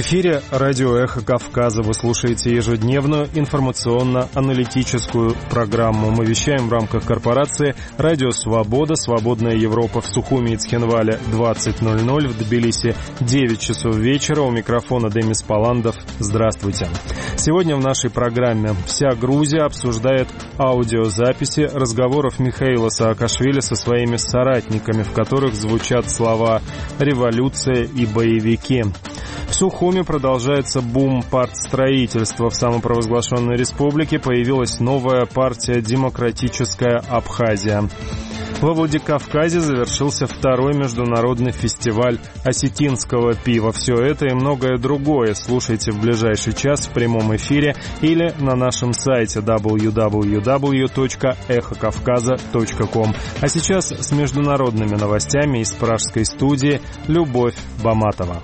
эфире радио «Эхо Кавказа». Вы слушаете ежедневную информационно-аналитическую программу. Мы вещаем в рамках корпорации «Радио Свобода», «Свободная Европа» в Сухуми и Цхинвале 20:00, в Тбилиси 9 часов вечера. У микрофона Демис Паландов. Здравствуйте. Сегодня в нашей программе вся Грузия обсуждает аудиозаписи разговоров Михаила Саакашвили со своими соратниками, в которых звучат слова «революция» и «боевики». В Сухуми продолжается бум партстроительства. В самопровозглашенной республике появилась новая партия «Демократическая Абхазия». Во Владикавказе завершился второй международный фестиваль осетинского пива. Все это и многое другое слушайте в ближайший час в прямом эфире или на нашем сайте www.эхокавказа.ком. А сейчас с международными новостями из пражской студии Любовь Баматова.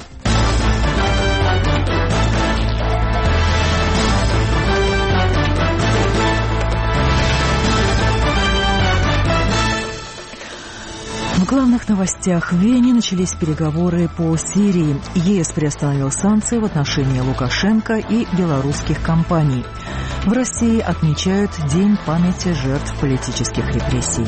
В главных новостях в Вене начались переговоры по Сирии. ЕС приостановил санкции в отношении Лукашенко и белорусских компаний. В России отмечают День памяти жертв политических репрессий.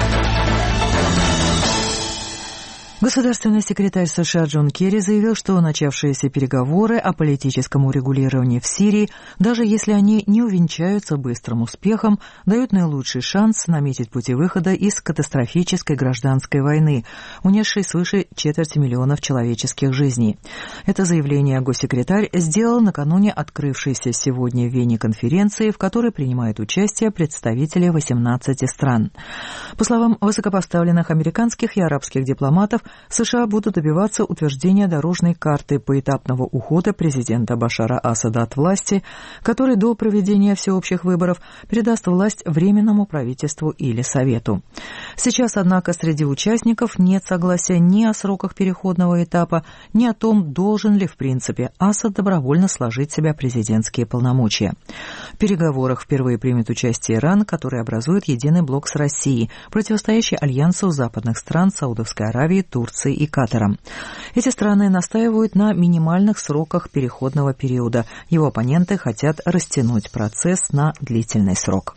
Государственный секретарь США Джон Керри заявил, что начавшиеся переговоры о политическом урегулировании в Сирии, даже если они не увенчаются быстрым успехом, дают наилучший шанс наметить пути выхода из катастрофической гражданской войны, унесшей свыше 250 000 человеческих жизней. Это заявление госсекретарь сделал накануне открывшейся сегодня в Вене конференции, в которой принимают участие представители 18 стран. По словам высокопоставленных американских и арабских дипломатов, США будут добиваться утверждения дорожной карты поэтапного ухода президента Башара Асада от власти, который до проведения всеобщих выборов передаст власть Временному правительству или Совету. Сейчас, однако, среди участников нет согласия ни о сроках переходного этапа, ни о том, должен ли в принципе Асад добровольно сложить в себя президентские полномочия. В переговорах впервые примет участие Иран, который образует единый блок с Россией, противостоящий альянсу западных стран Саудовской Аравии, Турции и Катара. Эти страны настаивают на минимальных сроках переходного периода. Его оппоненты хотят растянуть процесс на длительный срок.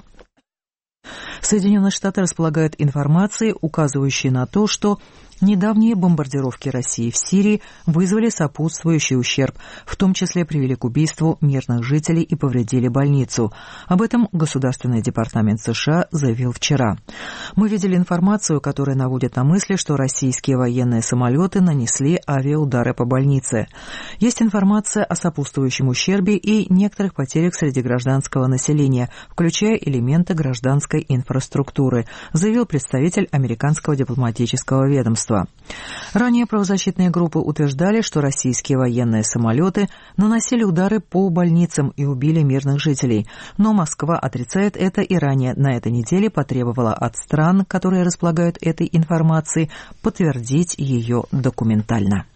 Соединенные Штаты располагают информацией, указывающей на то, что недавние бомбардировки России в Сирии вызвали сопутствующий ущерб, в том числе привели к убийству мирных жителей и повредили больницу. Об этом Государственный департамент США заявил вчера. Мы видели информацию, которая наводит на мысли, что российские военные самолеты нанесли авиаудары по больнице. Есть информация о сопутствующем ущербе и некоторых потерях среди гражданского населения, включая элементы гражданской инфраструктуры, заявил представитель американского дипломатического ведомства. Ранее правозащитные группы утверждали, что российские военные самолеты наносили удары по больницам и убили мирных жителей. Но Москва отрицает это и ранее на этой неделе потребовала от стран, которые располагают этой информацией, подтвердить ее документально.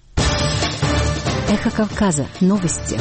Эхо Кавказа. Новости.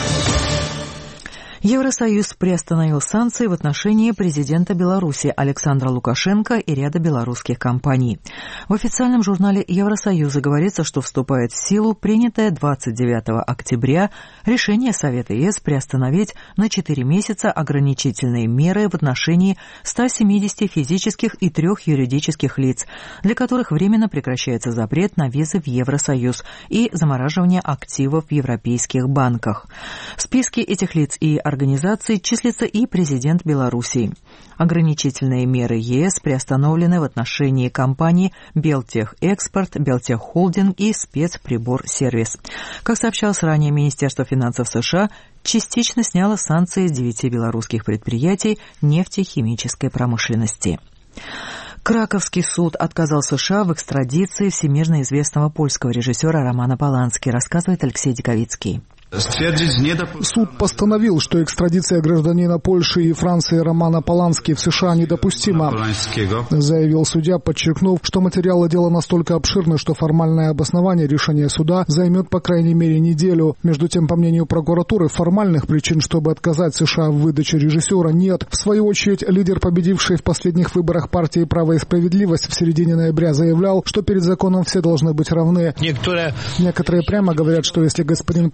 Евросоюз приостановил санкции в отношении президента Беларуси Александра Лукашенко и ряда белорусских компаний. В официальном журнале Евросоюза говорится, что вступает в силу принятое 29 октября решение Совета ЕС приостановить на 4 месяца ограничительные меры в отношении 170 физических и 3 юридических лиц, для которых временно прекращается запрет на визы в Евросоюз и замораживание активов в европейских банках. В списке этих лиц и организаций числится и президент Белоруссии. Ограничительные меры ЕС приостановлены в отношении компаний Белтехэкспорт, Белтеххолдинг и Спецприборсервис. Как сообщалось ранее, Министерство финансов США частично сняло санкции с 9 белорусских предприятий нефтехимической промышленности. Краковский суд отказал США в экстрадиции всемирно известного польского режиссера Романа Полански, рассказывает Алексей Диковицкий. Суд постановил, что экстрадиция гражданина Польши и Франции Романа Полански в США недопустима, заявил судья, подчеркнув, что материалы дела настолько обширны, что формальное обоснование решения суда займет по крайней мере неделю. Между тем, по мнению прокуратуры, формальных причин, чтобы отказать США в выдаче режиссера, нет. В свою очередь, лидер, победивший в последних выборах партии «Право и справедливость» в середине ноября заявлял, что перед законом все должны быть равны. Некоторые прямо говорят, что если господин Полански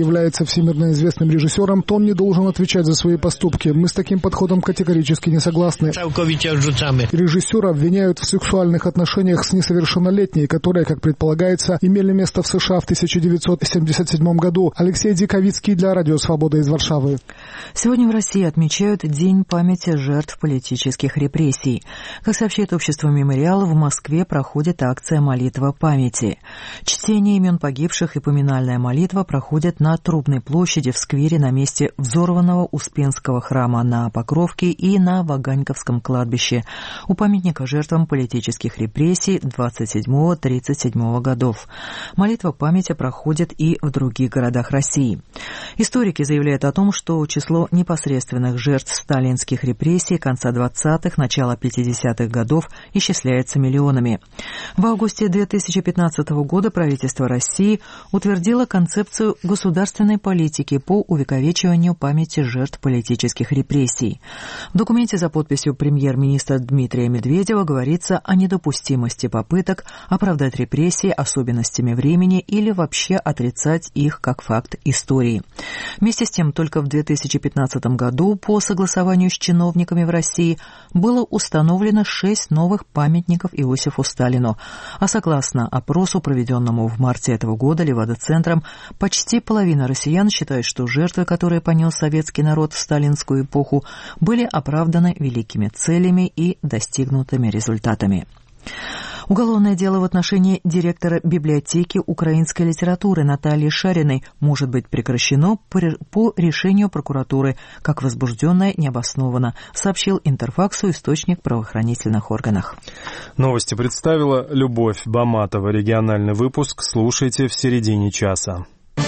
является всемирно известным режиссером, то он не должен отвечать за свои поступки. Мы с таким подходом категорически не согласны. Режиссера обвиняют в сексуальных отношениях с несовершеннолетней, которые, как предполагается, имели место в США в 1977 году. Алексей Диковицкий для Радио Свобода из Варшавы. Сегодня в России отмечают День памяти жертв политических репрессий. Как сообщает общество «Мемориал», в Москве проходит акция «Молитва памяти». Чтение имен погибших и поминальная молитва проходят на Трубной площади в сквере на месте взорванного Успенского храма на Покровке и на Ваганьковском кладбище у памятника жертвам политических репрессий 27-37 годов. Молитва памяти проходит и в других городах России. Историки заявляют о том, что число непосредственных жертв сталинских репрессий конца 20-х, начала 50-х годов исчисляется миллионами. В августе 2015 года правительство России утвердило концепцию государственной политики по увековечиванию памяти жертв политических репрессий. В документе за подписью премьер-министра Дмитрия Медведева говорится о недопустимости попыток оправдать репрессии особенностями времени или вообще отрицать их как факт истории. Вместе с тем, только в 2015 году по согласованию с чиновниками в России было установлено 6 новых памятников Иосифу Сталину, а согласно опросу, проведенному в марте этого года Левада-центром, почти половина россиян считает, что жертвы, которые понес советский народ в сталинскую эпоху, были оправданы великими целями и достигнутыми результатами. Уголовное дело в отношении директора библиотеки украинской литературы Натальи Шариной может быть прекращено по решению прокуратуры, как возбужденное необоснованно, сообщил Интерфаксу источник в правоохранительных органах. Новости представила Любовь Баматова. Региональный выпуск слушайте в середине часа.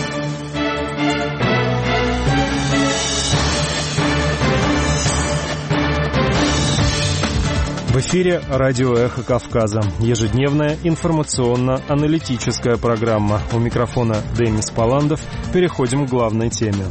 В эфире радио «Эхо Кавказа». Ежедневная информационно-аналитическая программа. У микрофона Демис Паландов. Переходим к главной теме.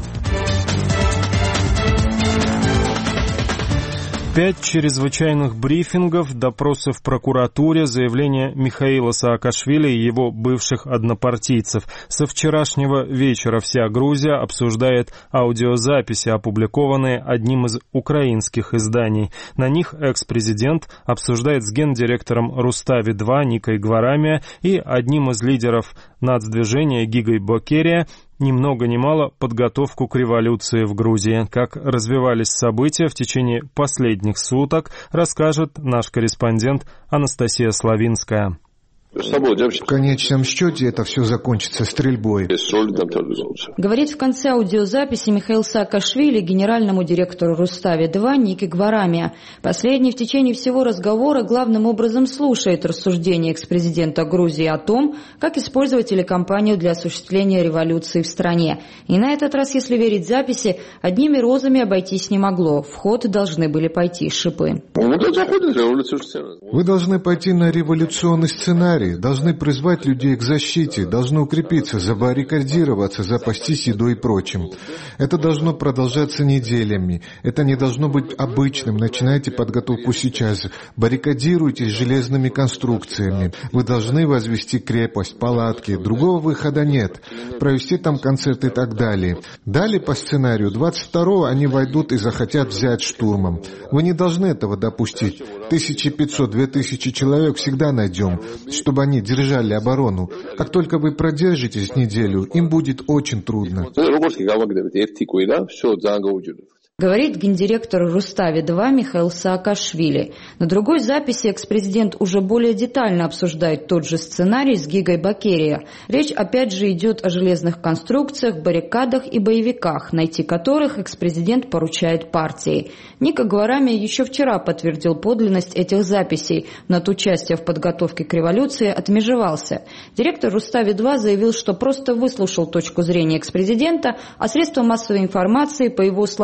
5 чрезвычайных брифингов, допросы в прокуратуре, заявления Михаила Саакашвили и его бывших однопартийцев. Со вчерашнего вечера вся Грузия обсуждает аудиозаписи, опубликованные одним из украинских изданий. На них экс-президент обсуждает с гендиректором Рустави-2 Никой Гварамия и одним из лидеров нацдвижения Гигой Бокерия ни много ни мало подготовку к революции в Грузии. Как развивались события в течение последних суток, расскажет наш корреспондент Анастасия Славинская. В конечном счете это все закончится стрельбой. Говорит в конце аудиозаписи Михаил Саакашвили генеральному директору Рустави-2 Нике Гварамия. Последний в течение всего разговора главным образом слушает рассуждения экс-президента Грузии о том, как использовать телекомпанию для осуществления революции в стране. И на этот раз, если верить записи, одними розами обойтись не могло. В ход должны были пойти шипы. Вы должны пойти на революционный сценарий. Должны призвать людей к защите, должны укрепиться, забаррикадироваться, запастись едой и прочим. Это должно продолжаться неделями. Это не должно быть обычным. Начинайте подготовку сейчас. Баррикадируйтесь железными конструкциями. Вы должны возвести крепость, палатки. Другого выхода нет. Провести там концерт и так далее. Далее по сценарию 22-го они войдут и захотят взять штурмом. Вы не должны этого допустить. 1500-2000 человек всегда найдем, чтобы они держали оборону. Как только вы продержитесь неделю, им будет очень трудно. Говорит гендиректор Рустави-2 Михаил Саакашвили. На другой записи экс-президент уже более детально обсуждает тот же сценарий с Гигой Бокерия. Речь опять же идет о железных конструкциях, баррикадах и боевиках, найти которых экс-президент поручает партии. Ника Гварамия еще вчера подтвердил подлинность этих записей, но от участия в подготовке к революции отмежевался. Директор Рустави-2 заявил, что просто выслушал точку зрения экс-президента, а средства массовой информации, по его словам, не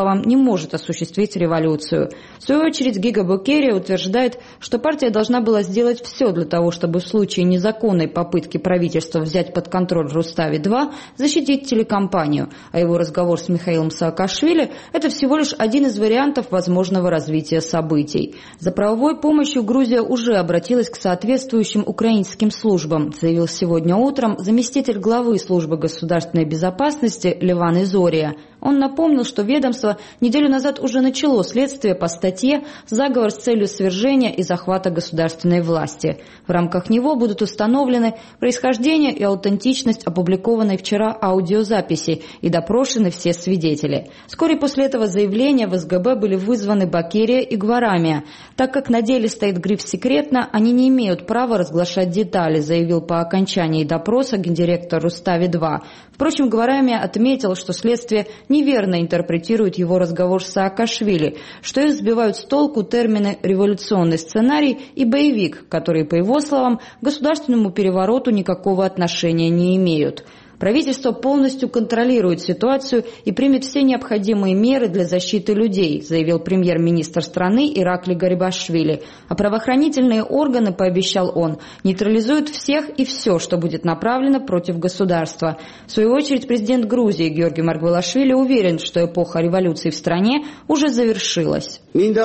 может осуществить революцию. В свою очередь Гига Бокерия утверждает, что партия должна была сделать все для того, чтобы в случае незаконной попытки правительства взять под контроль Рустави-2 защитить телекомпанию, а его разговор с Михаилом Саакашвили – это всего лишь один из вариантов возможного развития событий. За правовой помощью Грузия уже обратилась к соответствующим украинским службам, заявил сегодня утром заместитель главы службы государственной безопасности Леван Изория. Он напомнил, что ведомство неделю назад уже начало следствие по статье «Заговор с целью свержения и захвата государственной власти». В рамках него будут установлены происхождение и аутентичность опубликованной вчера аудиозаписи и допрошены все свидетели. Вскоре после этого заявления в СГБ были вызваны Бокерия и Гварамия. Так как на деле стоит гриф «секретно», они не имеют права разглашать детали, заявил по окончании допроса гендиректор Рустави-2. Впрочем, Гварамия отметил, что следствие неверно интерпретирует его разговор с Саакашвили, что их сбивают с толку термины «революционный сценарий» и «боевик», которые, по его словам, к государственному перевороту никакого отношения не имеют. Правительство полностью контролирует ситуацию и примет все необходимые меры для защиты людей, заявил премьер-министр страны Иракли Гарибашвили. А правоохранительные органы, пообещал он, нейтрализуют всех и все, что будет направлено против государства. В свою очередь президент Грузии Георгий Маргвелашвили уверен, что эпоха революции в стране уже завершилась.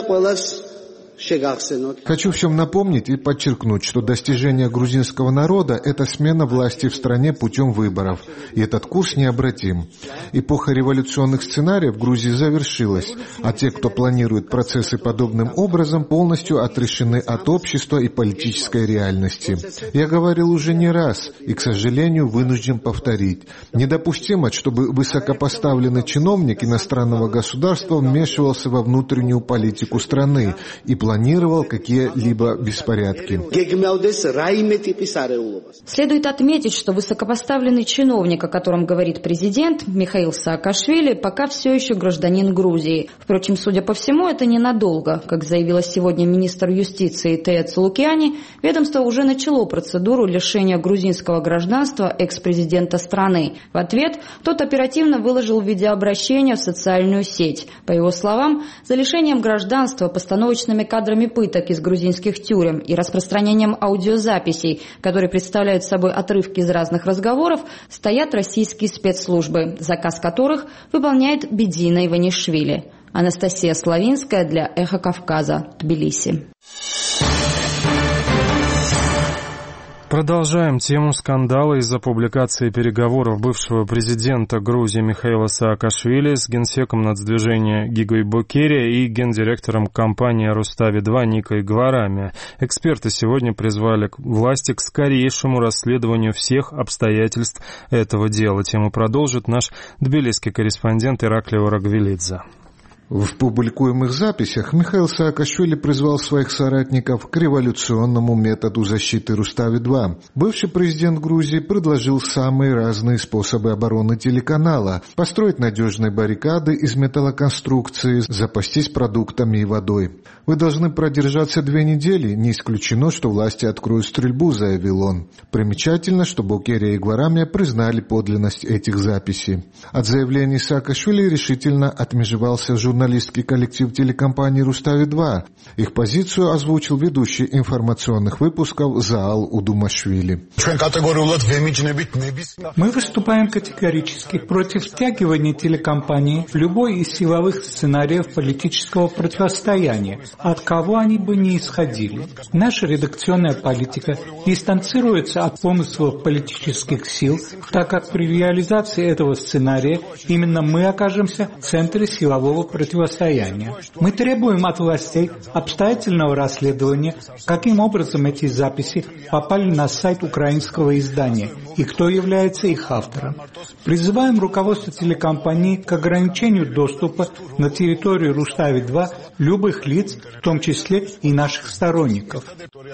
Хочу всем напомнить и подчеркнуть, что достижение грузинского народа – это смена власти в стране путем выборов, и этот курс необратим. Эпоха революционных сценариев в Грузии завершилась, а те, кто планирует процессы подобным образом, полностью отрешены от общества и политической реальности. Я говорил уже не раз, и, к сожалению, вынужден повторить. Недопустимо, чтобы высокопоставленный чиновник иностранного государства вмешивался во внутреннюю политику страны и планировал какие-либо беспорядки. Следует отметить, что высокопоставленный чиновник, о котором говорит президент, Михаил Саакашвили, пока все еще гражданин Грузии. Впрочем, судя по всему, это ненадолго. Как заявила сегодня министр юстиции Тея Цулукиани, ведомство уже начало процедуру лишения грузинского гражданства экс-президента страны. В ответ тот оперативно выложил видеообращение в социальную сеть. По его словам, за лишением гражданства, постановочными кадрами пыток из грузинских тюрем и распространением аудиозаписей, которые представляют собой отрывки из разных разговоров, стоят российские спецслужбы, заказ которых выполняет Бедина Иванишвили. Анастасия Славинская для «Эхо Кавказа», Тбилиси. Продолжаем тему скандала из-за публикации переговоров бывшего президента Грузии Михаила Саакашвили с генсеком нацдвижения Гигой Бокерия и гендиректором компании Рустави-2 Никой Гварамия. Эксперты сегодня призвали власти к скорейшему расследованию всех обстоятельств этого дела. Тему продолжит наш тбилисский корреспондент Ираклий Орагвелидзе. В публикуемых записях Михаил Саакашвили призвал своих соратников к революционному методу защиты Рустави-2. Бывший президент Грузии предложил самые разные способы обороны телеканала: построить надежные баррикады из металлоконструкции, запастись продуктами и водой. «Вы должны продержаться 2 недели, не исключено, что власти откроют стрельбу», — заявил он. Примечательно, что Бокерия и Гварамия признали подлинность этих записей. От заявлений Саакашвили решительно отмежевался журналистский коллектив телекомпании «Рустави-2». Их позицию озвучил ведущий информационных выпусков Заал Удумашвили. Мы выступаем категорически против втягивания телекомпании в любой из силовых сценариев политического противостояния, от кого они бы ни исходили. Наша редакционная политика дистанцируется от помыслов политических сил, так как при реализации этого сценария именно мы окажемся в центре силового противостояния. Мы требуем от властей обстоятельного расследования, каким образом эти записи попали на сайт украинского издания и кто является их автором. Призываем руководство телекомпании к ограничению доступа на территорию Рустави-2 любых лиц, в том числе и наших сторонников.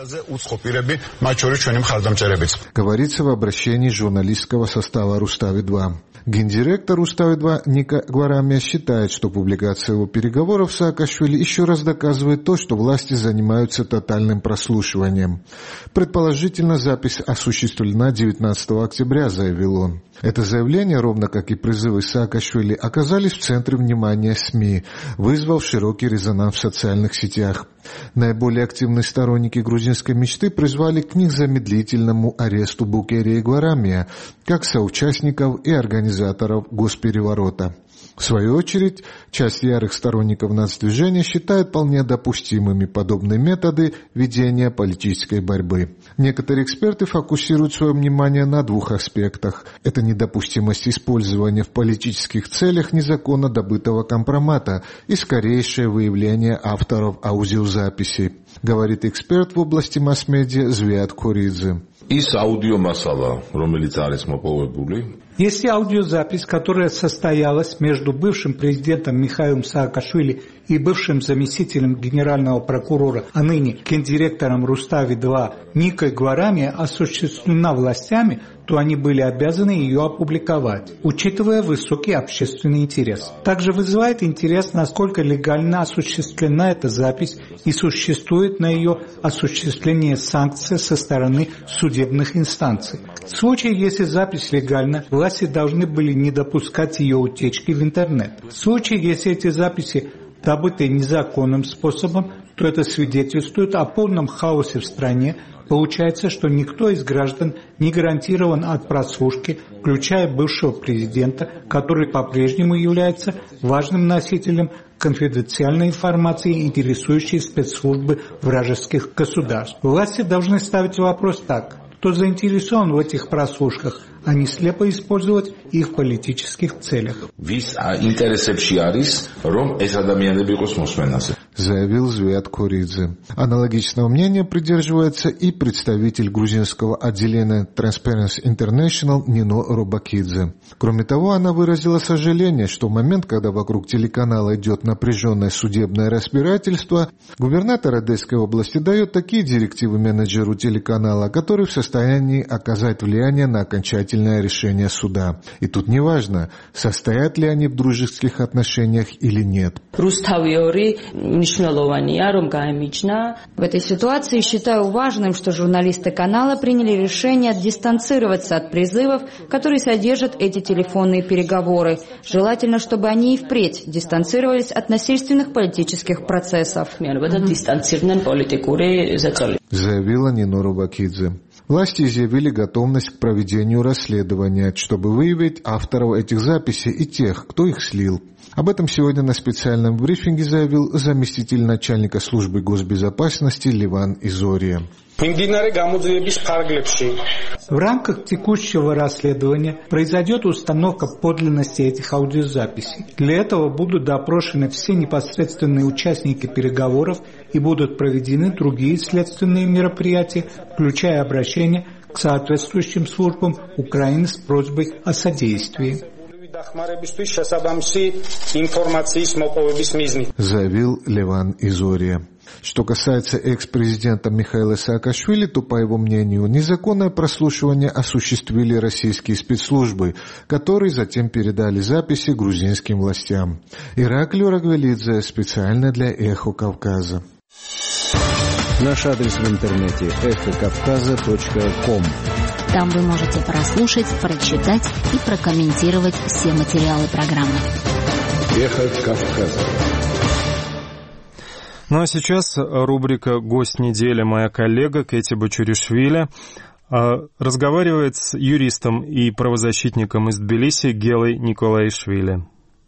Говорится в обращении журналистского состава Рустави-2. Гендиректор Рустави-2 Ника Гварамия считает, что публикация публикация переговоров Саакашвили еще раз доказывает то, что власти занимаются тотальным прослушиванием. Предположительно, запись осуществлена 19 октября, заявил он. Это заявление, ровно как и призывы Саакашвили, оказались в центре внимания СМИ, вызвав широкий резонанс в социальных сетях. Наиболее активные сторонники грузинской мечты призвали к незамедлительному аресту Букерии и Гварамия, как соучастников и организаторов госпереворота. В свою очередь, часть ярых сторонников нацдвижения считает вполне допустимыми подобные методы ведения политической борьбы. Некоторые эксперты фокусируют свое внимание на двух аспектах. Это недопустимость использования в политических целях незаконно добытого компромата и скорейшее выявление авторов аудиозаписей, говорит эксперт в области масс-медиа Звиат Коридзе. Если аудиозапись, которая состоялась между бывшим президентом Михаилом Саакашвили и бывшим заместителем генерального прокурора, а ныне гендиректором Рустави-2 Никой Гварами, осуществлена властями, то они были обязаны ее опубликовать, учитывая высокий общественный интерес. Также вызывает интерес, насколько легально осуществлена эта запись и существует на ее осуществление санкций со стороны судебных инстанций. В случае, если запись легальна, власти должны были не допускать ее утечки в интернет. В случае, если эти записи добыты незаконным способом, то это свидетельствует о полном хаосе в стране. Получается, что никто из граждан не гарантирован от прослушки, включая бывшего президента, который по-прежнему является важным носителем конфиденциальной информации, интересующей спецслужбы вражеских государств. Власти должны ставить вопрос так: кто заинтересован в этих прослушках, а не слепо использовать их в политических целях. Заявил Звиат Коридзе. Аналогичного мнения придерживается и представитель грузинского отделения Transparency International Нино Робакидзе. Кроме того, она выразила сожаление, что в момент, когда вокруг телеканала идет напряженное судебное разбирательство, губернатор Одесской области дает такие директивы менеджеру телеканала, который в состоянии оказать влияние на окончательное решение суда. И тут неважно, состоят ли они в дружеских отношениях или нет. В этой ситуации считаю важным, что журналисты канала приняли решение дистанцироваться от призывов, которые содержат эти телефонные переговоры. Желательно, чтобы они и впредь дистанцировались от насильственных политических процессов. Заявила Нино Робакидзе. Власти изъявили готовность к проведению расследования, чтобы выявить авторов этих записей и тех, кто их слил. Об этом сегодня на специальном брифинге заявил заместитель начальника службы госбезопасности Леван Изория. В рамках текущего расследования произойдет установка подлинности этих аудиозаписей. Для этого будут допрошены все непосредственные участники переговоров и будут проведены другие следственные мероприятия, включая обращение к соответствующим службам Украины с просьбой о содействии. Заявил Леван Изория. Что касается экс-президента Михаила Саакашвили, то, по его мнению, незаконное прослушивание осуществили российские спецслужбы, которые затем передали записи грузинским властям. Ираклий Рагвелидзе специально для «Эхо Кавказа». Наш адрес в интернете эхокавказа.ком. Там вы можете прослушать, прочитать и прокомментировать все материалы программы. Эхо Кавказа. Ну а сейчас рубрика «Гость недели». Моя коллега Кэти Бачуришвили разговаривает с юристом и правозащитником из Тбилиси Гелой Николаишвили.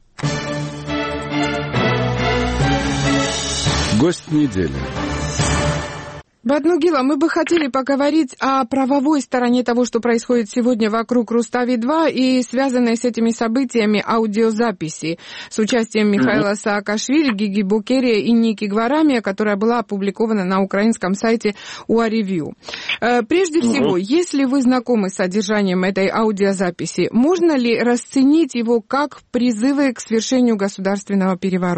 Гость недели. Баднугила, мы бы хотели поговорить о правовой стороне того, что происходит сегодня вокруг Рустави-2 и связанной с этими событиями аудиозаписи с участием Михаила Саакашвили, Гиги Букерия и Ники Гварамия, которая была опубликована на украинском сайте УА-Ревью. Прежде всего, если вы знакомы с содержанием этой аудиозаписи, можно ли расценить его как призывы к свершению государственного переворота?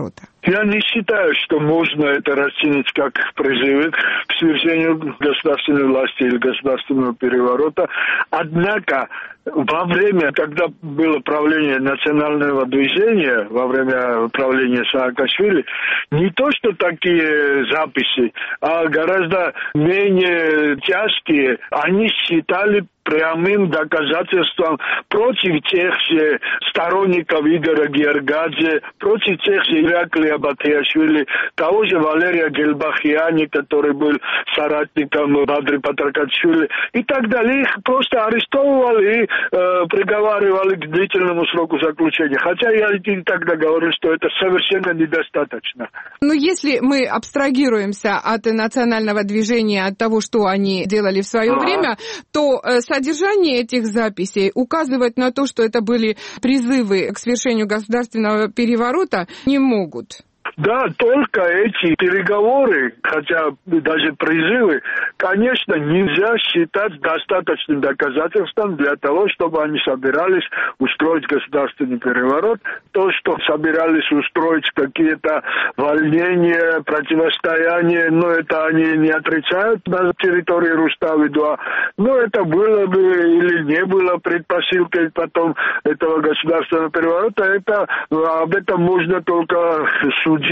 Я не считаю, что можно это расценить как призывы к свержению государственной власти или государственного переворота. Однако, во время, когда было правление национального движения, во время правления Саакашвили, не то что такие записи, а гораздо менее тяжкие, они считали прямым доказательством против тех же сторонников Игоря Гергадзе, против тех же Ираклия Батияшвили, того же Валерия Гельбахияни, который был соратником Бадри Патракатшвили и так далее. Их просто арестовывали и приговаривали к длительному сроку заключения. Хотя я и тогда говорил, что это совершенно недостаточно. Но если мы абстрагируемся от национального движения, от того, что они делали в свое время, то содержание этих записей указывает на то, что это были призывы к свершению государственного переворота, не могут. Да, только эти переговоры, хотя даже призывы, конечно, нельзя считать достаточным доказательством для того, чтобы они собирались устроить государственный переворот. То, что собирались устроить какие-то волнения, противостояния, но это они не отрицают на территории Рустави-2. Но это было бы или не было предпосылкой потом этого государственного переворота, это, об этом можно только судить,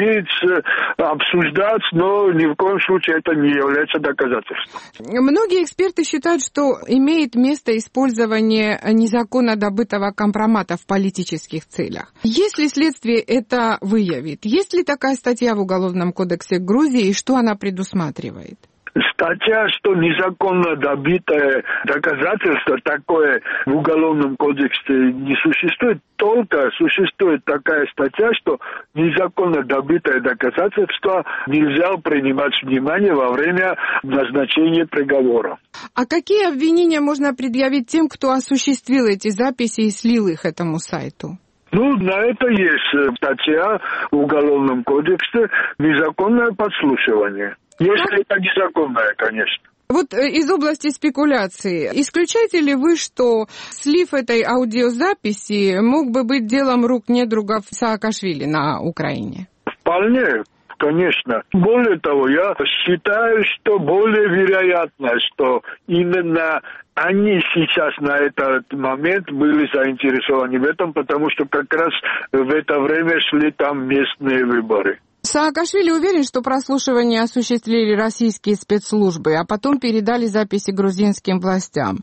обсуждать, но ни в коем случае это не является доказательством. Многие эксперты считают, что имеет место использование незаконно добытого компромата в политических целях. Если следствие это выявит, есть ли такая статья в Уголовном кодексе Грузии и что она предусматривает? Статья, что незаконно добитое доказательство, такое в Уголовном кодексе не существует, только существует такая статья, что незаконно добитое доказательство нельзя принимать внимание во время назначения приговора. А какие обвинения можно предъявить тем, кто осуществил эти записи и слил их этому сайту? На это есть статья в Уголовном кодексе «Незаконное подслушивание». Если это незаконное, конечно. Вот из области спекуляции, исключаете ли вы, что слив этой аудиозаписи мог бы быть делом рук недругов Саакашвили на Украине? Вполне. Конечно. Более того, я считаю, что более вероятно, что именно они сейчас на этот момент были заинтересованы в этом, потому что как раз в это время шли там местные выборы. Саакашвили уверен, что прослушивание осуществили российские спецслужбы, а потом передали записи грузинским властям.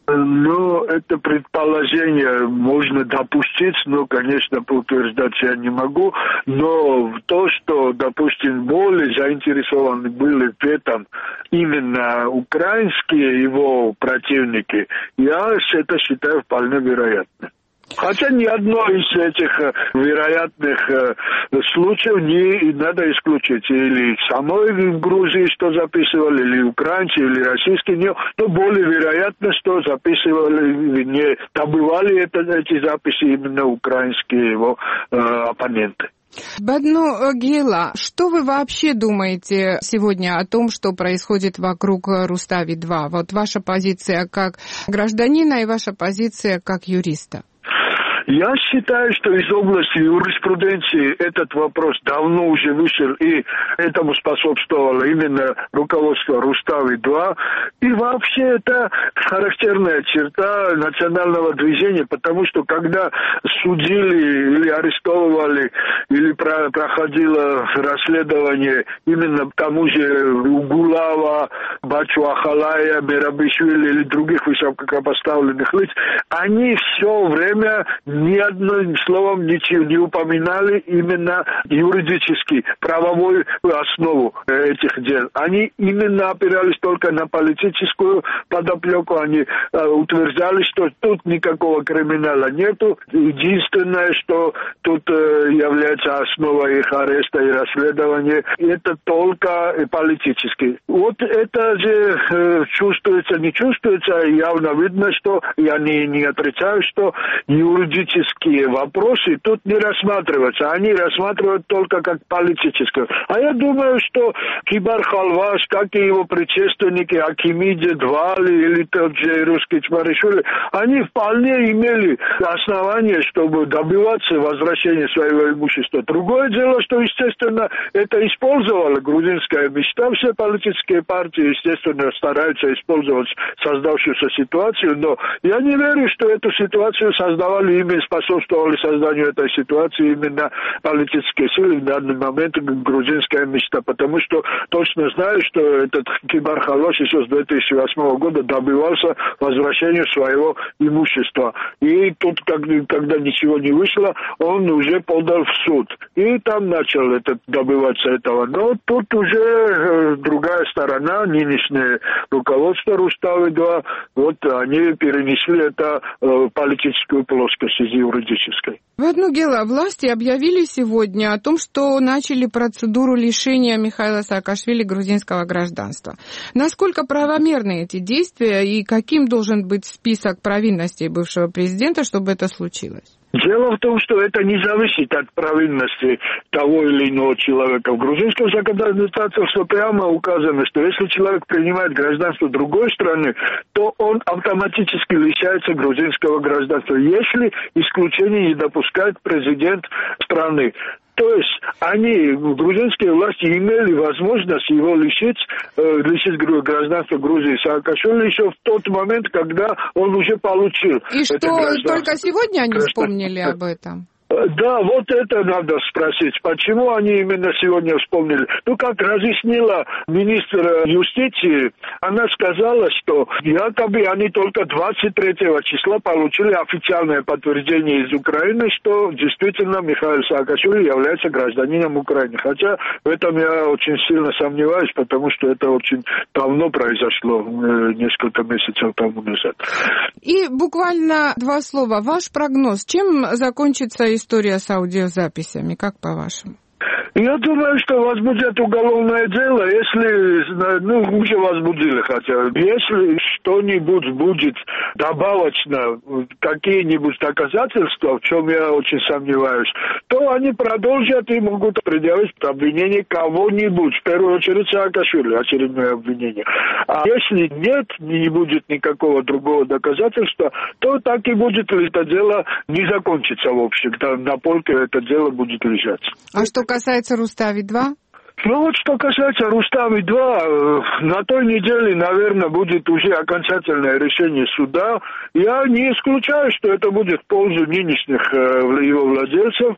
Это предположение можно допустить, но, конечно, утверждать я не могу. Но то, что, допустим, более заинтересованы были в этом именно украинские его противники, я это считаю вполне вероятным. Хотя ни одно из этих вероятных случаев не надо исключить. Или самой в Грузии, что записывали, или украинцы, или российские, но более вероятно, что записывали, не добывали эти записи именно украинские его оппоненты. Бадну Гейла, что вы вообще думаете сегодня о том, что происходит вокруг Рустави-2? Вот ваша позиция как гражданина и ваша позиция как юриста. Я считаю, что из области юриспруденции этот вопрос давно уже вышел, и этому способствовало именно руководство Рустави-2. И вообще это характерная черта национального движения, потому что когда судили или арестовывали, или проходило расследование именно тому же Угулава, Бачуахалая, Мерабишвили или других высокопоставленных лиц, они все время ни одним словом ничего не упоминали именно юридически, правовую основу этих дел. Они именно опирались только на политическую подоплеку. Они утверждали, что тут никакого криминала нету. Единственное, что тут является основой их ареста и расследования, это только политически. Вот это же чувствуется, не чувствуется, явно видно, что, я не отрицаю, что юридически юридические вопросы тут не рассматриваются. Они рассматривают только как политические. А я думаю, что Кибар Халваш, как и его предшественники Акимидзе, Двали или тот же русский Чмаришвили, они вполне имели основания, чтобы добиваться возвращения своего имущества. Другое дело, что, естественно, это использовала грузинская мечта. Все политические партии, естественно, стараются использовать создавшуюся ситуацию, но я не верю, что эту ситуацию создавали именно, способствовали созданию этой ситуации именно политические силы в данный момент грузинская мечта, потому что точно знаю, что этот Кибар Халваш еще с 2008 года добивался возвращения своего имущества. И тут, когда ничего не вышло, он уже подал в суд. И там начал добиваться этого. Но тут уже другая сторона, нынешнее руководство Руставы-2, вот они перенесли это в политическую плоскость из юридической. В одно дело, власти объявили сегодня о том, что начали процедуру лишения Михаила Саакашвили грузинского гражданства. Насколько правомерны эти действия и каким должен быть список провинностей бывшего президента, чтобы это случилось? Дело в том, что это не зависит от провинности того или иного человека. В грузинском законодательстве прямо указано, что если человек принимает гражданство другой страны, то он автоматически лишается грузинского гражданства, если исключение не допускает президент страны. То есть грузинские власти имели возможность его лишить гражданства Грузии Саакашвили еще в тот момент, когда он уже получил. И что, только сегодня они вспомнили об этом? Да, вот это надо спросить. Почему они именно сегодня вспомнили? Как разъяснила министр юстиции, она сказала, что якобы они только 23 числа получили официальное подтверждение из Украины, что действительно Михаил Саакашвили является гражданином Украины. Хотя в этом я очень сильно сомневаюсь, потому что это очень давно произошло, несколько месяцев тому назад. И буквально два слова. Ваш прогноз. Чем закончится история с аудиозаписями, как по-вашему? Я думаю, что возбудят уголовное дело, если, уже возбудили хотя бы, если что-нибудь будет добавочно, какие-нибудь доказательства, в чем я очень сомневаюсь, то они продолжат и могут предъявить обвинение кого-нибудь, в первую очередь Саакашвили, очередное обвинение. А если нет, не будет никакого другого доказательства, то так и будет это дело не закончится, в общем, на полке это дело будет лежать. А что касается Рустави-2? Что касается Рустави-2, на той неделе, наверное, будет уже окончательное решение суда. Я не исключаю, что это будет в пользу нынешних его владельцев.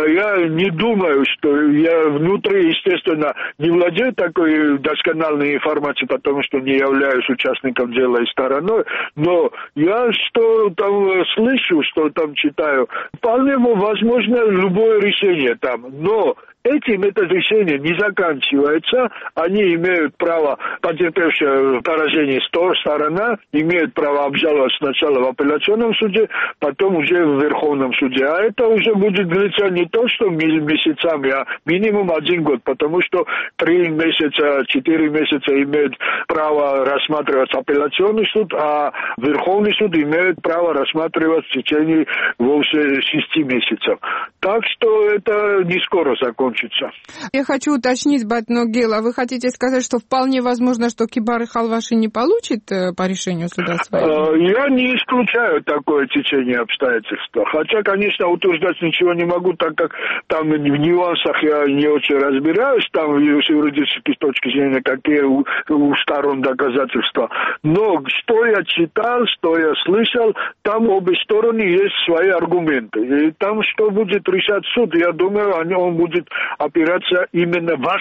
Я не думаю, что я внутри, естественно, не владею такой доскональной информацией, потому что не являюсь участником дела и стороной. Но я что там слышу, что там читаю, вполне возможно любое решение там. Но этим это решение не заканчивается. Они имеют право, потерпевшая поражение сторона, имеют право обжаловать сначала в апелляционном суде, потом уже в Верховном суде. А это уже будет длиться не то, что месяцами, а минимум 1 год, потому что 3 месяца, 4 месяца имеют право рассматривать апелляционный суд, а Верховный суд имеет право рассматривать в течение вовсе 6 месяцев. Так что это не скоро закончится. Я хочу уточнить, Батногела, вы хотите сказать, что вполне возможно, что Кибар Халваши не получит по решению суда своего? Я не исключаю такое течение обстоятельств. Хотя, конечно, утверждать ничего не могу, так как там в нюансах я не очень разбираюсь, там с юридической точки зрения, какие у сторон доказательства. Но что я читал, что я слышал, там обе стороны есть свои аргументы. И там, что будет решать суд, я думаю, он будет опираться именно в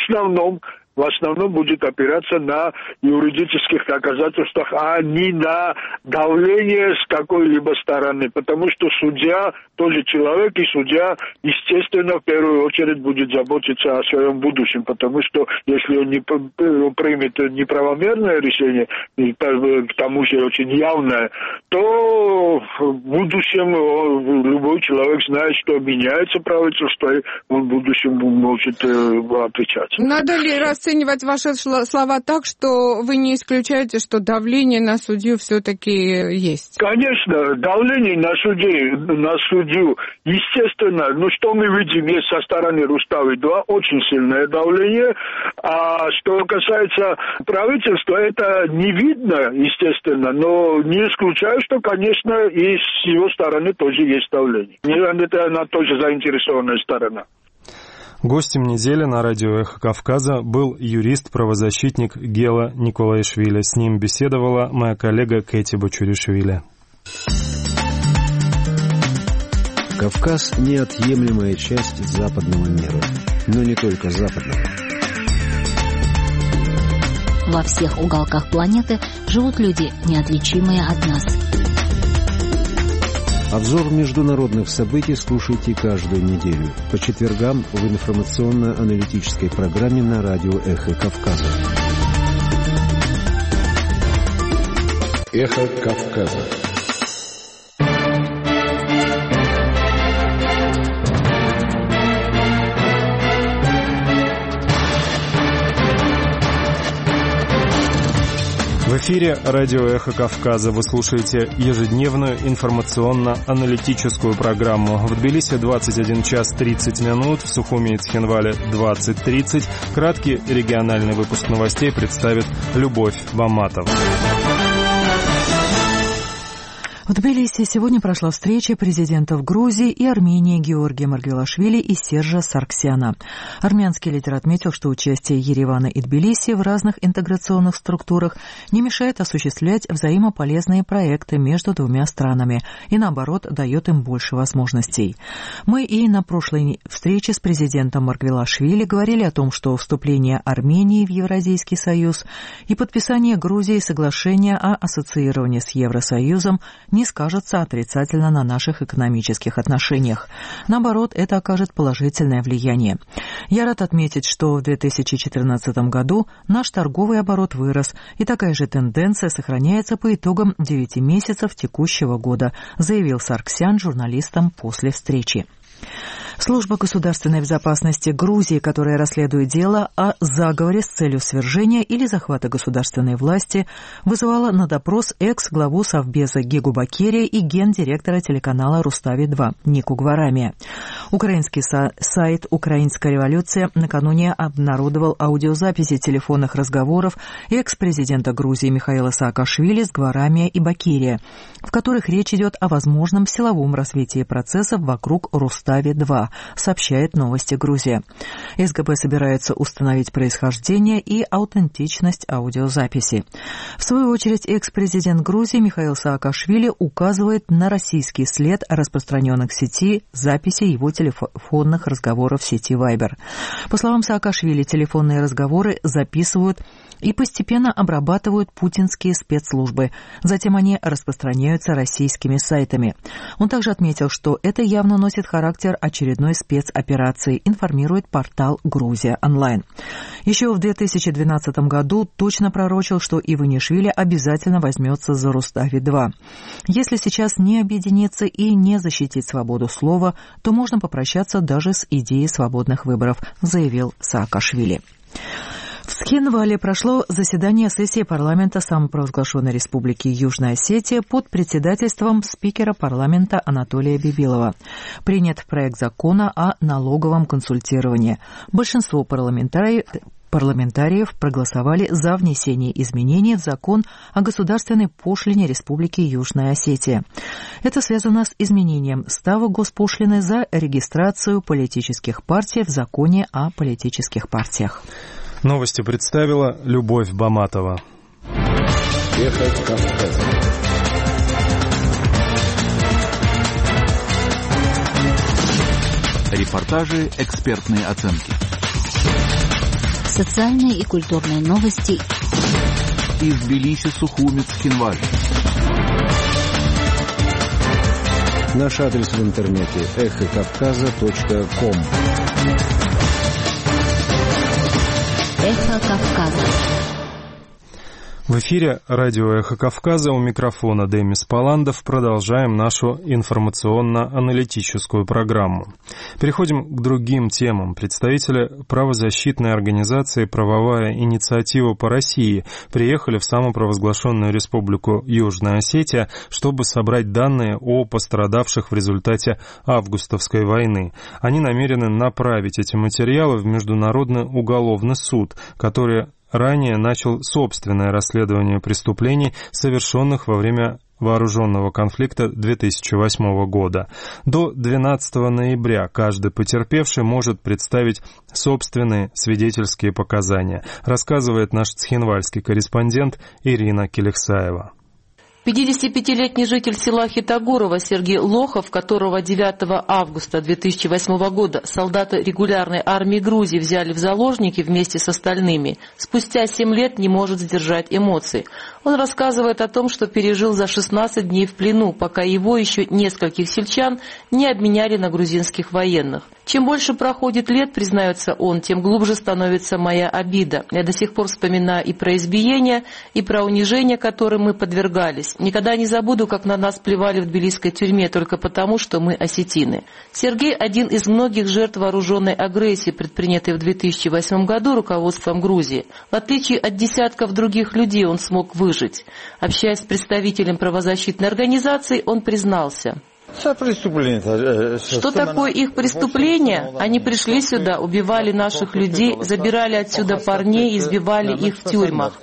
основном будет опираться на юридических доказательствах, а не на давление с какой-либо стороны. Потому что судья тоже человек, и судья, естественно, в первую очередь будет заботиться о своем будущем. Потому что если он примет неправомерное решение, и к тому же очень явное, то в будущем любой человек знает, что меняется правительство, и он в будущем может отвечать. Надо ли, раз расценивать ваши слова так, что вы не исключаете, что давление на судью все-таки есть? Конечно, давление на судью, естественно, что мы видим, есть со стороны Рустави-2 очень сильное давление, а что касается правительства, это не видно, естественно, но не исключаю, что, конечно, и с его стороны тоже есть давление. Это она тоже заинтересованная сторона. Гостем недели на радио «Эхо Кавказа» был юрист-правозащитник Гела Николаишвили. С ним беседовала моя коллега Кэти Бочуришвили. Кавказ – неотъемлемая часть западного мира, но не только западного. Во всех уголках планеты живут люди, неотличимые от нас. Обзор международных событий слушайте каждую неделю по четвергам в информационно-аналитической программе на радио «Эхо Кавказа». «Эхо Кавказа». В эфире радио «Эхо Кавказа». Вы слушаете ежедневную информационно-аналитическую программу. В Тбилиси 21 час 30 минут, в Сухуми и Цхинвале 20:30. Краткий региональный выпуск новостей представит Любовь Баматова. В Тбилиси сегодня прошла встреча президентов Грузии и Армении Георгия Маргвелашвили и Сержа Сарксяна. Армянский лидер отметил, что участие Еревана и Тбилиси в разных интеграционных структурах не мешает осуществлять взаимополезные проекты между двумя странами и, наоборот, дает им больше возможностей. Мы и на прошлой встрече с президентом Маргвелашвили говорили о том, что вступление Армении в Евразийский союз и подписание Грузии соглашения о ассоциировании с Евросоюзом не скажется отрицательно на наших экономических отношениях. Наоборот, это окажет положительное влияние. Я рад отметить, что в 2014 году наш торговый оборот вырос, и такая же тенденция сохраняется по итогам 9 месяцев текущего года, заявил Сарксян журналистам после встречи. Служба государственной безопасности Грузии, которая расследует дело о заговоре с целью свержения или захвата государственной власти, вызывала на допрос экс-главу Совбеза Гигу Бакерия и гендиректора телеканала Рустави-2 Нику Гварамия. Украинский сайт «Украинская революция» накануне обнародовал аудиозаписи телефонных разговоров экс-президента Грузии Михаила Саакашвили с Гварамия и Бакерия, в которых речь идет о возможном силовом развитии процессов вокруг Рустави-2, сообщает «Новости Грузия». СГБ собирается установить происхождение и аутентичность аудиозаписи. В свою очередь, экс-президент Грузии Михаил Саакашвили указывает на российский след распространенных в сети записей его телефонных разговоров в сети Viber. По словам Саакашвили, телефонные разговоры записывают и постепенно обрабатывают путинские спецслужбы. Затем они распространяются российскими сайтами. Он также отметил, что это явно носит характер очередной спецоперации, информирует портал «Грузия онлайн». Еще в 2012 году точно пророчил, что Иванишвили обязательно возьмется за Рустави-2. Если сейчас не объединиться и не защитить свободу слова, то можно попрощаться даже с идеей свободных выборов, заявил Саакашвили. В Цхинвале прошло заседание сессии парламента самопровозглашенной республики Южная Осетия под председательством спикера парламента Анатолия Бибилова. Принят проект закона о налоговом консультировании. Большинство парламентариев проголосовали за внесение изменений в закон о государственной пошлине Республики Южная Осетия. Это связано с изменением ставок госпошлины за регистрацию политических партий в законе о политических партиях. Новости представила Любовь Баматова. Эхо Кавказа. Репортажи, экспертные оценки. Социальные и культурные новости. Из Тбилиси, Сухуми, Цхинвале. Наш адрес в интернете эхокавказа.ком. Эхо Кавказа. В эфире радио «Эхо Кавказа», у микрофона Демис Паландов. Продолжаем нашу информационно-аналитическую программу. Переходим к другим темам. Представители правозащитной организации «Правовая инициатива по России» приехали в самопровозглашенную республику Южная Осетия, чтобы собрать данные о пострадавших в результате августовской войны. Они намерены направить эти материалы в Международный уголовный суд, который ранее начал собственное расследование преступлений, совершенных во время вооруженного конфликта 2008 года. До 12 ноября каждый потерпевший может представить собственные свидетельские показания, рассказывает наш цхинвальский корреспондент Ирина Келексаева. 55-летний житель села Хитогорово Сергей Лохов, которого 9 августа 2008 года солдаты регулярной армии Грузии взяли в заложники вместе с остальными, спустя 7 лет не может сдержать эмоций. Он рассказывает о том, что пережил за 16 дней в плену, пока его еще нескольких сельчан не обменяли на грузинских военных. Чем больше проходит лет, признается он, тем глубже становится моя обида. Я до сих пор вспоминаю и про избиения, и про унижения, которым мы подвергались. Никогда не забуду, как на нас плевали в тбилисской тюрьме только потому, что мы осетины. Сергей – один из многих жертв вооруженной агрессии, предпринятой в 2008 году руководством Грузии. В отличие от десятков других людей, он смог выжить. Общаясь с представителем правозащитной организации, он признался: что такое их преступление? Они пришли сюда, убивали наших людей, забирали отсюда парней, избивали их в тюрьмах.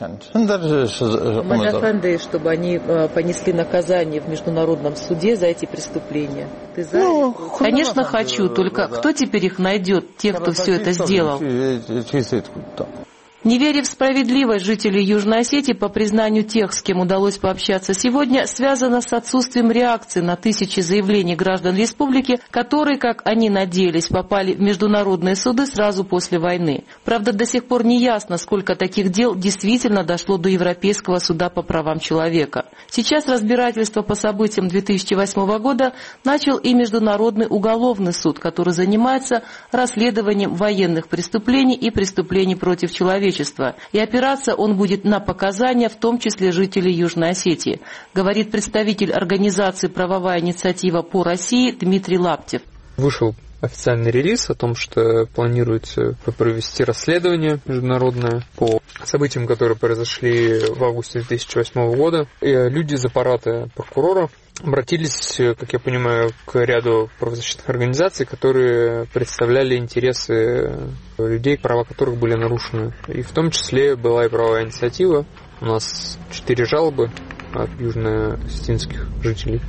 Чтобы они понесли наказание в международном суде за эти преступления. Ты за? Конечно, хочу, только кто теперь их найдет, тех, кто все это сделал? Не веря в справедливость, жителей Южной Осетии, по признанию тех, с кем удалось пообщаться сегодня, связано с отсутствием реакции на тысячи заявлений граждан республики, которые, как они надеялись, попали в международные суды сразу после войны. Правда, до сих пор не ясно, сколько таких дел действительно дошло до Европейского суда по правам человека. Сейчас разбирательство по событиям 2008 года начал и Международный уголовный суд, который занимается расследованием военных преступлений и преступлений против человека. И опираться он будет на показания, в том числе жителей Южной Осетии, говорит представитель организации «Правовая инициатива по России» Дмитрий Лаптев. Вышел официальный релиз о том, что планируется провести расследование международное по событиям, которые произошли в августе 2008 года. И люди из аппарата прокурора обратились, как я понимаю, к ряду правозащитных организаций, которые представляли интересы людей, права которых были нарушены. И в том числе была и правовая инициатива. У нас 4 жалобы от южно-осетинских жителей.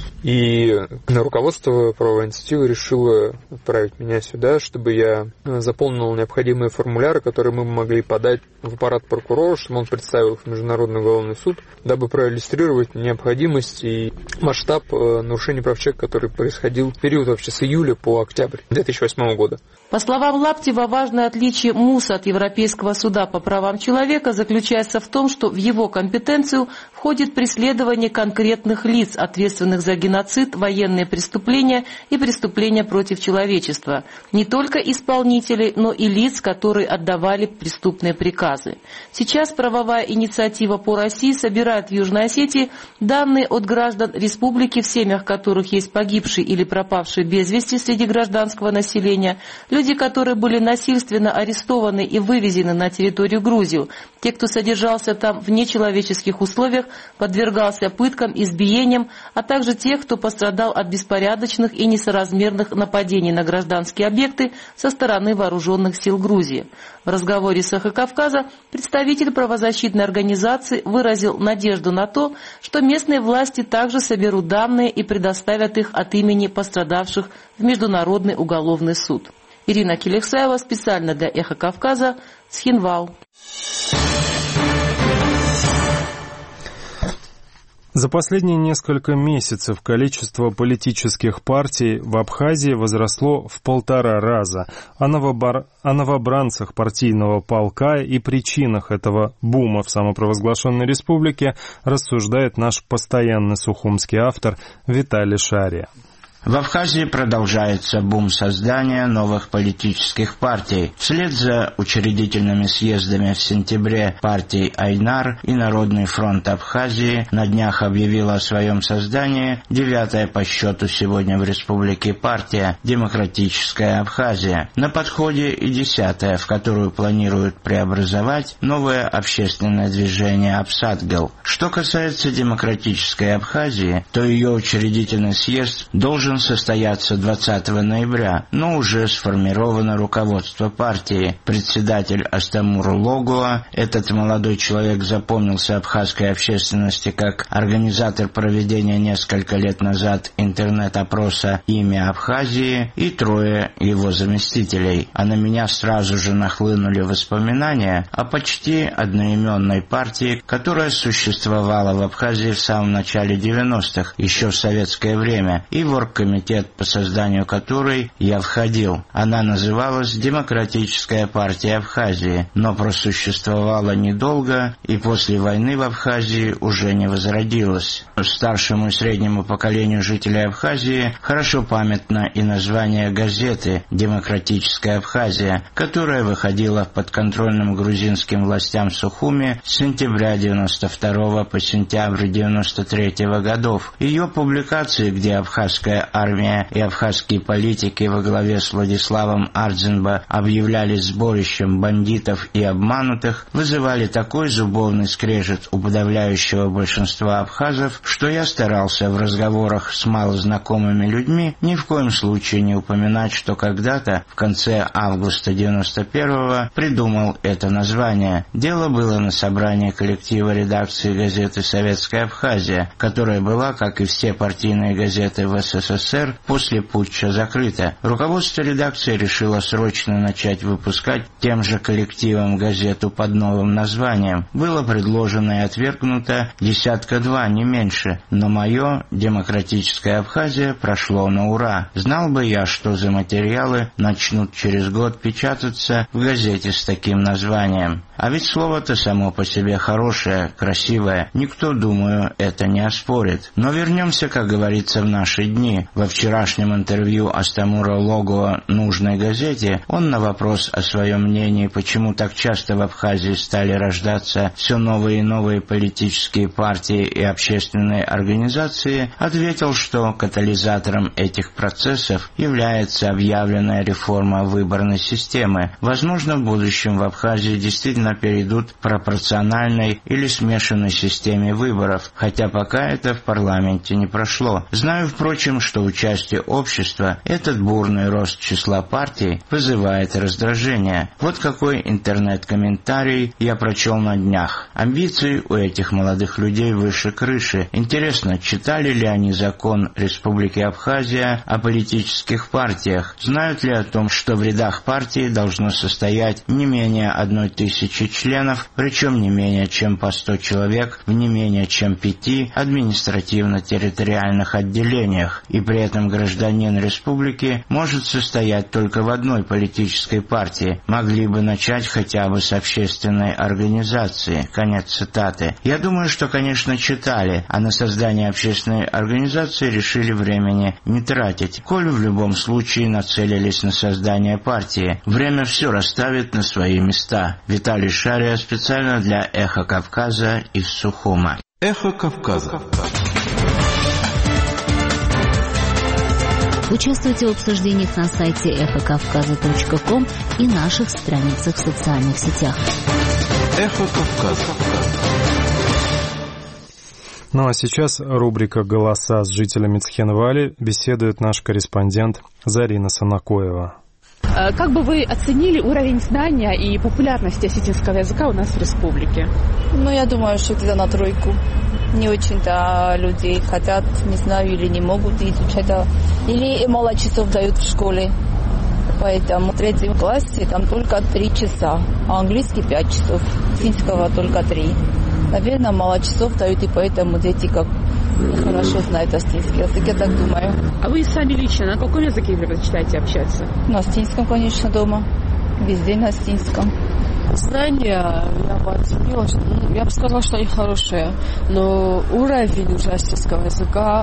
И руководство правовой инициативы решило отправить меня сюда, чтобы я заполнил необходимые формуляры, которые мы могли подать в аппарат прокурора, чтобы он представил их в Международный уголовный суд, дабы проиллюстрировать необходимость и масштаб нарушений прав человека, который происходил в период вообще с июля по октябрь 2008 года. По словам Лаптева, важное отличие МУС от Европейского суда по правам человека заключается в том, что в его компетенцию входит преследование конкретных лиц, ответственных за геноцид, военные преступления и преступления против человечества. Не только исполнителей, но и лиц, которые отдавали преступные приказы. Сейчас правовая инициатива по России собирает в Южной Осетии данные от граждан республики, в семьях которых есть погибшие или пропавшие без вести среди гражданского населения, люди, которые были насильственно арестованы и вывезены на территорию Грузии, те, кто содержался там в нечеловеческих условиях, подвергался пыткам, избиениям, а также тех, кто пострадал от беспорядочных и несоразмерных нападений на гражданские объекты со стороны вооруженных сил Грузии. В разговоре с «Эхо Кавказа» представитель правозащитной организации выразил надежду на то, что местные власти также соберут данные и предоставят их от имени пострадавших в Международный уголовный суд. Ирина Келексаева специально для «Эхо Кавказа», Цхинвал. За последние несколько месяцев количество политических партий в Абхазии возросло в 1,5 раза. О новобранцах партийного полка и причинах этого бума в самопровозглашенной республике рассуждает наш постоянный сухумский автор Виталий Шария. В Абхазии продолжается бум создания новых политических партий. Вслед за учредительными съездами в сентябре партий Айнар и Народный фронт Абхазии на днях объявила о своем создании 9-я по счету сегодня в республике партия «Демократическая Абхазия». На подходе и 10-я, в которую планируют преобразовать новое общественное движение «Абсадгал». Что касается Демократической Абхазии, то ее учредительный съезд должен состояться 20 ноября, но уже сформировано руководство партии. Председатель Астамур Логуа, этот молодой человек запомнился абхазской общественности как организатор проведения несколько лет назад интернет-опроса «Имя Абхазии» и 3 его заместителей. А на меня сразу же нахлынули воспоминания о почти одноименной партии, которая существовала в Абхазии в самом начале 90-х, еще в советское время, и в оргкомитет, по созданию которой я входил. Она называлась «Демократическая партия Абхазии», но просуществовала недолго и после войны в Абхазии уже не возродилась. Старшему и среднему поколению жителей Абхазии хорошо памятно и название газеты «Демократическая Абхазия», которая выходила в подконтрольным грузинским властям Сухуми с сентября 92 по сентябрь 93 годов. Ее публикации, где абхазская армия и абхазские политики во главе с Владиславом Ардзинбо объявлялись сборищем бандитов и обманутых, вызывали такой зубовный скрежет у подавляющего большинства абхазов, что я старался в разговорах с малознакомыми людьми ни в коем случае не упоминать, что когда-то в конце августа 91-го придумал это название. Дело было на собрании коллектива редакции газеты «Советская Абхазия», которая была, как и все партийные газеты в СССР, после путча закрыта. Руководство редакции решило срочно начать выпускать тем же коллективом газету под новым названием. Было предложено и отвергнуто 2, не меньше, но мое «Демократическая Абхазия» прошло на ура. Знал бы я, что за материалы начнут через год печататься в газете с таким названием. А ведь слово-то само по себе хорошее, красивое. Никто, думаю, это не оспорит. Но вернемся, как говорится, в наши дни. Во вчерашнем интервью Астамура Логуа нужной газете он на вопрос о своем мнении, почему так часто в Абхазии стали рождаться все новые и новые политические партии и общественные организации, ответил, что катализатором этих процессов является объявленная реформа выборной системы. Возможно, в будущем в Абхазии действительно перейдут к пропорциональной или смешанной системе выборов, хотя пока это в парламенте не прошло. Знаю, впрочем, что участие общества, этот бурный рост числа партий, вызывает раздражение. Вот какой интернет-комментарий я прочел на днях. Амбиции у этих молодых людей выше крыши. Интересно, читали ли они закон Республики Абхазия о политических партиях? Знают ли о том, что в рядах партии должно состоять не менее 1000 членов, причем не менее чем по 100 человек в не менее чем 5 административно-территориальных отделениях, и при этом гражданин республики может состоять только в одной политической партии. Могли бы начать хотя бы с общественной организации. Конец цитаты. Я думаю, что, конечно, читали, а на создание общественной организации решили времени не тратить, коль в любом случае нацелились на создание партии. Время все расставит на свои места. Виталий Шария специально для «Эхо Кавказа» из Сухума. «Эхо Кавказа». Участвуйте в обсуждениях на сайте эхокавказа.ком и наших страницах в социальных сетях. «Эхо Кавказа». Ну а сейчас рубрика «Голоса» с жителями Цхинвали беседует наш корреспондент Зарина Санакоева. Как бы вы оценили уровень знания и популярности осетинского языка у нас в республике? Я думаю, что где-то на 3. Не очень-то люди хотят, не знаю, или не могут изучать, или мало часов дают в школе. Поэтому в 3 классе там только 3 часа, а английский 5 часов, финского только 3. Наверное, мало часов дают, и поэтому дети как хорошо знают астинский язык, я так думаю. А вы сами лично на каком языке предпочитаете общаться? На астинском, конечно, дома. Везде на астинском. Знания я бы оценила, я бы сказала, что они хорошие, но уровень уже астинского языка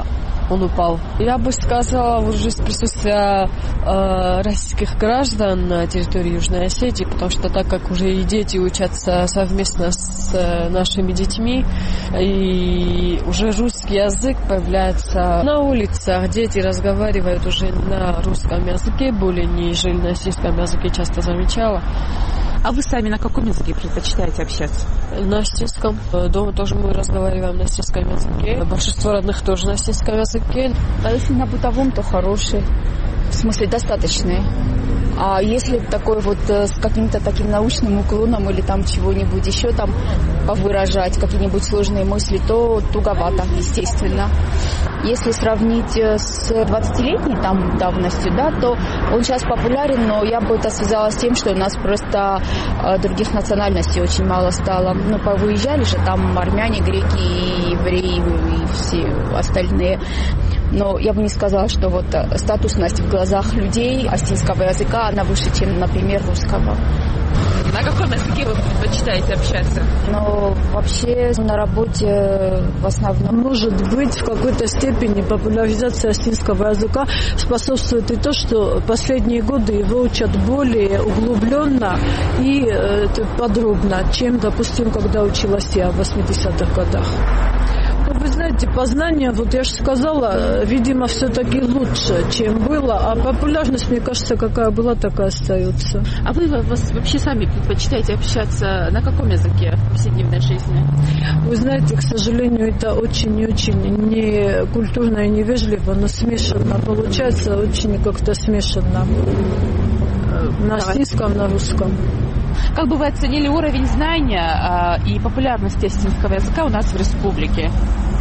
он упал. Я бы сказала, уже с присутствия российских граждан на территории Южной Осетии, потому что так как уже и дети учатся совместно с нашими детьми, и уже русский язык появляется на улицах, дети разговаривают уже на русском языке, более нежели на российском языке, часто замечала. А вы сами на каком языке предпочитаете общаться? На осетинском. Дома тоже мы разговариваем на осетинском языке. Большинство родных тоже на осетинском языке. А если на бытовом, то хороший. В смысле, достаточный. А если такой вот с каким-то таким научным уклоном или там чего-нибудь еще там повыражать, какие-нибудь сложные мысли, то туговато, естественно. Если сравнить с 20-летней там давностью, да, то он сейчас популярен, но я бы это связала с тем, что у нас просто других национальностей очень мало стало. Ну, повыезжали же там армяне, греки, и евреи, и все остальные. Но я бы не сказала, что вот статусность в глазах людей осетинского языка, она выше, чем, например, русского. На каком языке вы предпочитаете общаться? Ну, вообще на работе в основном. Может быть, в какой-то степени популяризация осетинского языка способствует и то, что последние годы его учат более углубленно и подробно, чем, допустим, когда училась я в 80-х годах. Вы знаете, познание, вот я же сказала, видимо, все-таки лучше, чем было, а популярность, мне кажется, какая была, такая остается. А вы вообще сами предпочитаете общаться на каком языке в повседневной жизни? Вы знаете, к сожалению, это очень и очень не культурно и невежливо, но смешанно. Получается очень как-то смешанно. На осетинском, на русском. Как бы вы оценили уровень знания и популярности осетинского языка у нас в республике?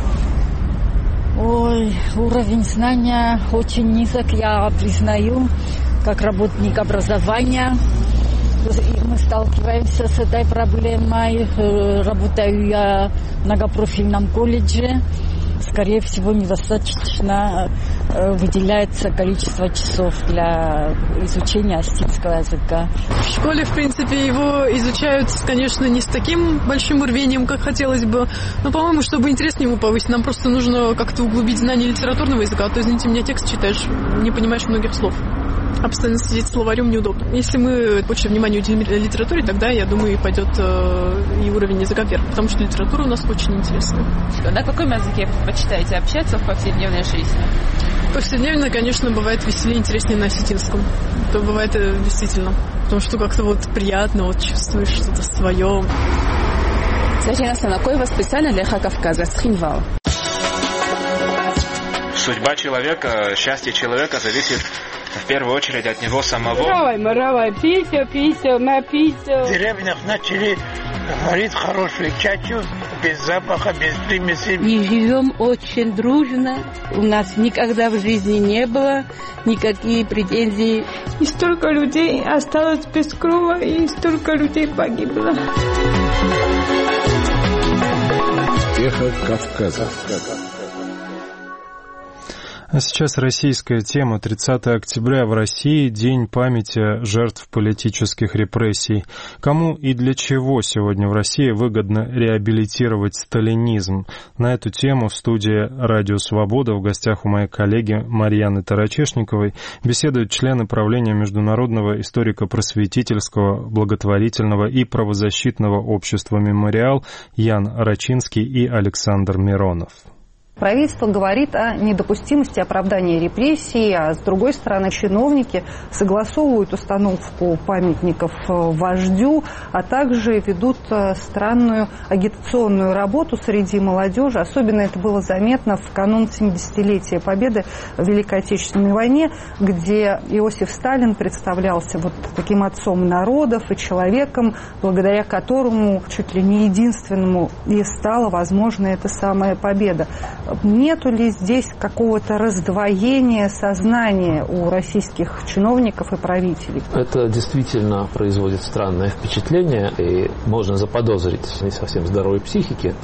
Ой, уровень знания очень низок, я признаю, как работник образования. Мы сталкиваемся с этой проблемой. Работаю я в многопрофильном колледже. Скорее всего, недостаточно выделяется количество часов для изучения осетинского языка. В школе, в принципе, его изучают, конечно, не с таким большим рвением, как хотелось бы. Но, по-моему, чтобы интерес к нему повысить, нам просто нужно как-то углубить знание литературного языка. А то, извините меня, текст читаешь, не понимаешь многих слов. А постоянно сидеть с словарем неудобно. Если мы больше внимания уделим литературе, тогда, я думаю, пойдет и уровень языка вверх, потому что литература у нас очень интересная. На каком языке предпочитаете общаться в повседневной жизни? Повседневно, конечно, бывает веселее, интереснее на осетинском. Это бывает действительно. Потому что как-то вот приятно, вот чувствуешь что-то свое. Скажите, Настя, какое специально для Кавказа? Схинвал. Судьба человека, счастье человека зависит в первую очередь от него самого. Маравай, пися, напися. В деревнях начали говорить хорошую чачу, без запаха, без примесей. И живем очень дружно. У нас никогда в жизни не было никаких претензий. И столько людей осталось без крова, и столько людей погибло. Эхо Кавказа. А сейчас российская тема. 30 октября в России – День памяти жертв политических репрессий. Кому и для чего сегодня в России выгодно реабилитировать сталинизм? На эту тему в студии «Радио Свобода» в гостях у моей коллеги Марьяны Тарачешниковой беседуют члены правления Международного историко-просветительского, благотворительного и правозащитного общества «Мемориал» Ян Рачинский и Александр Миронов. Правительство говорит о недопустимости оправдания репрессий, а с другой стороны чиновники согласовывают установку памятников вождю, а также ведут странную агитационную работу среди молодежи. Особенно это было заметно в канун 70-летия Победы в Великой Отечественной войне, где Иосиф Сталин представлялся вот таким отцом народов и человеком, благодаря которому чуть ли не единственному и стала возможна эта самая победа. Нету ли здесь какого-то раздвоения сознания у российских чиновников и правителей? Это действительно производит странное впечатление, и можно заподозрить не совсем здоровой психики.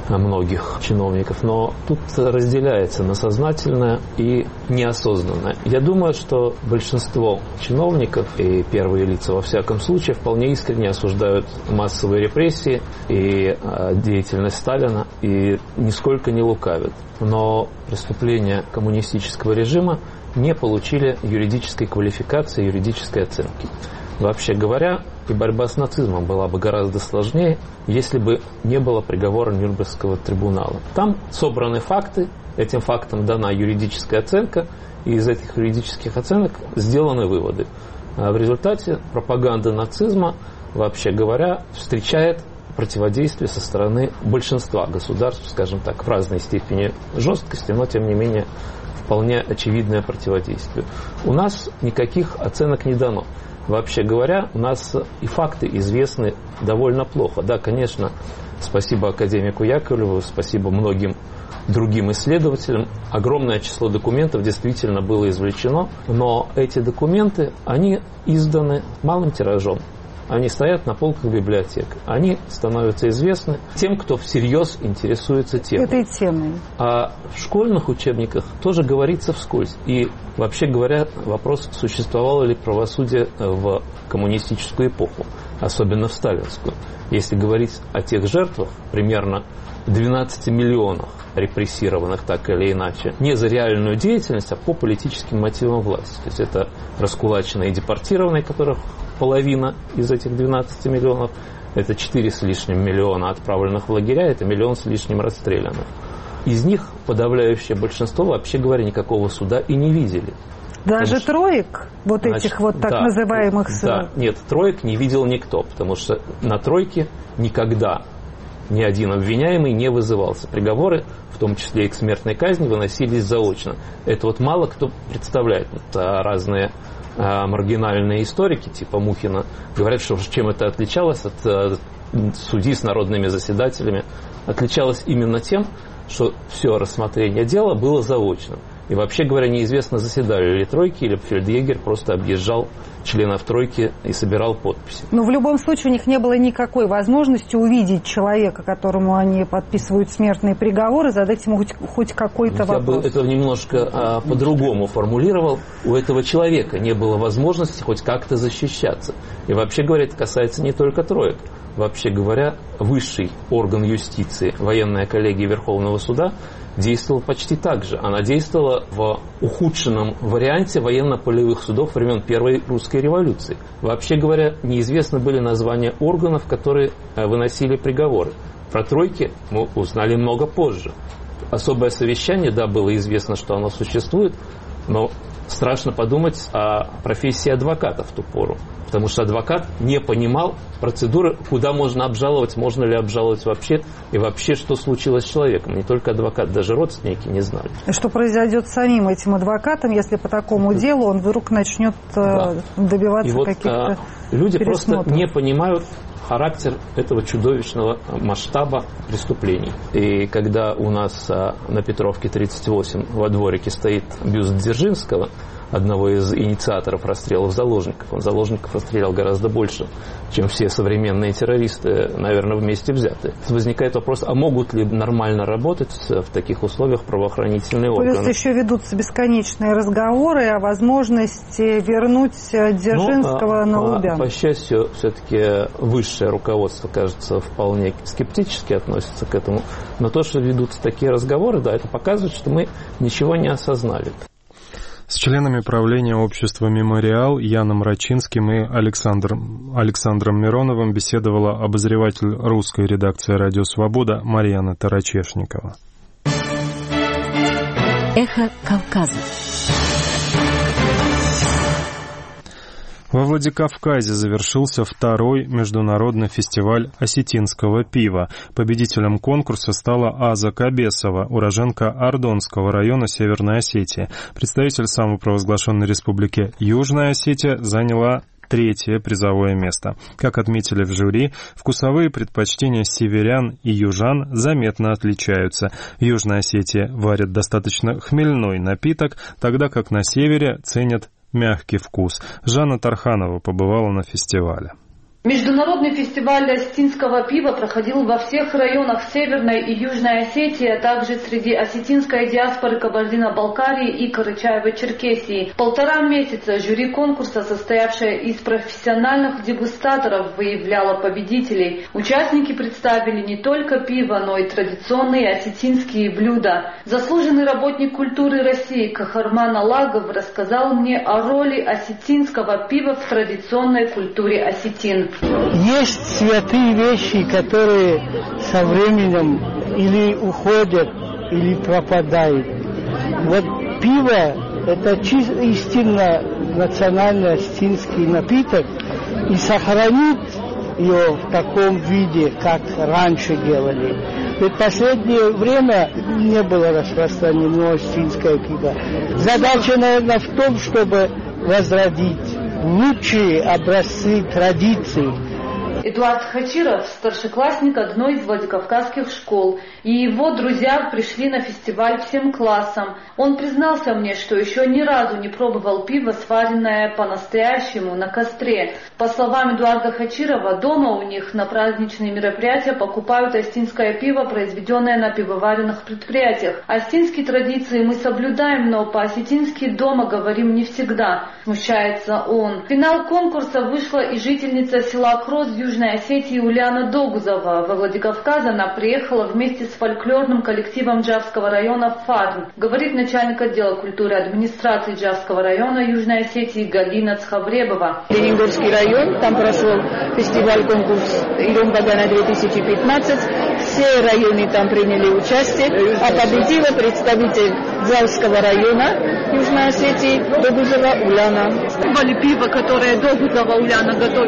многих чиновников, но тут разделяется на сознательное и неосознанное. Я думаю, что большинство чиновников и первые лица, во всяком случае, вполне искренне осуждают массовые репрессии и деятельность Сталина и нисколько не лукавят. Но преступления коммунистического режима не получили юридической квалификации, юридической оценки. Вообще говоря, и борьба с нацизмом была бы гораздо сложнее, если бы не было приговора Нюрнбергского трибунала. Там собраны факты, этим фактам дана юридическая оценка, и из этих юридических оценок сделаны выводы. А в результате пропаганда нацизма, вообще говоря, встречает противодействие со стороны большинства государств, скажем так, в разной степени жесткости, но тем не менее вполне очевидное противодействие. У нас никаких оценок не дано. Вообще говоря, у нас и факты известны довольно плохо. Да, конечно, спасибо академику Яковлеву, спасибо многим другим исследователям. Огромное число документов действительно было извлечено, но эти документы, они изданы малым тиражом. Они стоят на полках библиотек. Они становятся известны тем, кто всерьез интересуется темой. Этой темой. А в школьных учебниках тоже говорится вскользь. И, вообще говоря, вопрос, существовало ли правосудие в коммунистическую эпоху, особенно в сталинскую. Если говорить о тех жертвах, примерно 12 миллионах репрессированных так или иначе, не за реальную деятельность, а по политическим мотивам власти. То есть это раскулаченные и депортированные, которых половина из этих 12 миллионов, это 4 с лишним миллиона отправленных в лагеря, это 1 миллион с лишним расстрелянных. Из них подавляющее большинство, вообще говоря, никакого суда и не видели. Даже троек, вот этих вот так называемых... Да, нет, троек не видел никто, потому что на тройке никогда ни один обвиняемый не вызывался. Приговоры, в том числе и к смертной казни, выносились заочно. Это вот мало кто представляет. Это разные маргинальные историки, типа Мухина, говорят, что чем это отличалось от судей с народными заседателями. Отличалось именно тем, что все рассмотрение дела было заочным. И вообще говоря, неизвестно, заседали ли тройки, или фельдъегерь просто объезжал членов тройки и собирал подписи. Но в любом случае у них не было никакой возможности увидеть человека, которому они подписывают смертные приговоры, задать ему хоть какой-то вопрос. Я бы это немножко по-другому формулировал. У этого человека не было возможности хоть как-то защищаться. И вообще говоря, это касается не только троек. Вообще говоря, высший орган юстиции, военная коллегия Верховного суда, действовала почти так же. Она действовала в ухудшенном варианте военно-полевых судов времен Первой русской революции. Вообще говоря, неизвестны были названия органов, которые выносили приговоры. Про тройки мы узнали много позже. Особое совещание, да, было известно, что оно существует, но страшно подумать о профессии адвоката в ту пору. Потому что адвокат не понимал процедуры, куда можно обжаловать, можно ли обжаловать вообще, и вообще, что случилось с человеком. Не только адвокат, даже родственники не знали. Что произойдет с самим этим адвокатом, если по такому делу он вдруг начнет добиваться каких-то люди просто не понимают характер этого чудовищного масштаба преступлений. И когда у нас на Петровке 38 во дворике стоит бюст Дзержинского, одного из инициаторов расстрелов заложников. Он заложников расстрелял гораздо больше, чем все современные террористы, наверное, вместе взятые. Возникает вопрос, а могут ли нормально работать в таких условиях правоохранительные органы? Плюс еще ведутся бесконечные разговоры о возможности вернуть Дзержинского на Лубянку. По счастью, все-таки высшее руководство, кажется, вполне скептически относится к этому. Но то, что ведутся такие разговоры, да, это показывает, что мы ничего не осознали. С членами правления общества «Мемориал» Яном Рачинским и Александром Мироновым беседовала обозреватель русской редакции «Радио Свобода» Марьяна Тарачешникова. Эхо Кавказа. Во Владикавказе завершился второй международный фестиваль осетинского пива. Победителем конкурса стала Аза Кабесова, уроженка Ардонского района Северной Осетии. Представитель самопровозглашенной республики Южная Осетия заняла 3-е призовое место. Как отметили в жюри, вкусовые предпочтения северян и южан заметно отличаются. В Южной Осетии варят достаточно хмельной напиток, тогда как на севере ценят мягкий вкус. Жанна Тарханова побывала на фестивале. Международный фестиваль осетинского пива проходил во всех районах Северной и Южной Осетии, а также среди осетинской диаспоры Кабардино-Балкарии и Карачаево-Черкесии. 1,5 месяца жюри конкурса, состоявшее из профессиональных дегустаторов, выявляло победителей. Участники представили не только пиво, но и традиционные осетинские блюда. Заслуженный работник культуры России Кахарман Алагов рассказал мне о роли осетинского пива в традиционной культуре осетин. Есть святые вещи, которые со временем или уходят, или пропадают. Вот пиво – это истинно национальный осетинский напиток, и сохранить ее в таком виде, как раньше делали. Ведь в последнее время не было распространено осетинское пиво. Задача, наверное, в том, чтобы возродить лучшие образцы традиций. Эдуард Хачиров – старшеклассник одной из владикавказских школ, и его друзья пришли на фестиваль всем классом. Он признался мне, что еще ни разу не пробовал пиво, сваренное по-настоящему на костре. По словам Эдуарда Хачирова, дома у них на праздничные мероприятия покупают осетинское пиво, произведенное на пивоваренных предприятиях. Осетинские традиции мы соблюдаем, но по-осетински дома говорим не всегда, смущается он. В финал конкурса вышла и жительница села Крос Южной Осетии Уляна Догузова. Во Владикавказ она приехала вместе с фольклорным коллективом Джавского района «Фарн», говорит начальник отдела культуры администрации Джавского района Южной Осетии Галина Цхавребова. Ленингорский район, там прошел фестиваль-конкурс Ирум-Багана 2015. Все районы там приняли участие, а победила представитель Джавского района Южной Осетии Догузова Уляна. Пробовали пиво, которое Догузова Уляна готовит?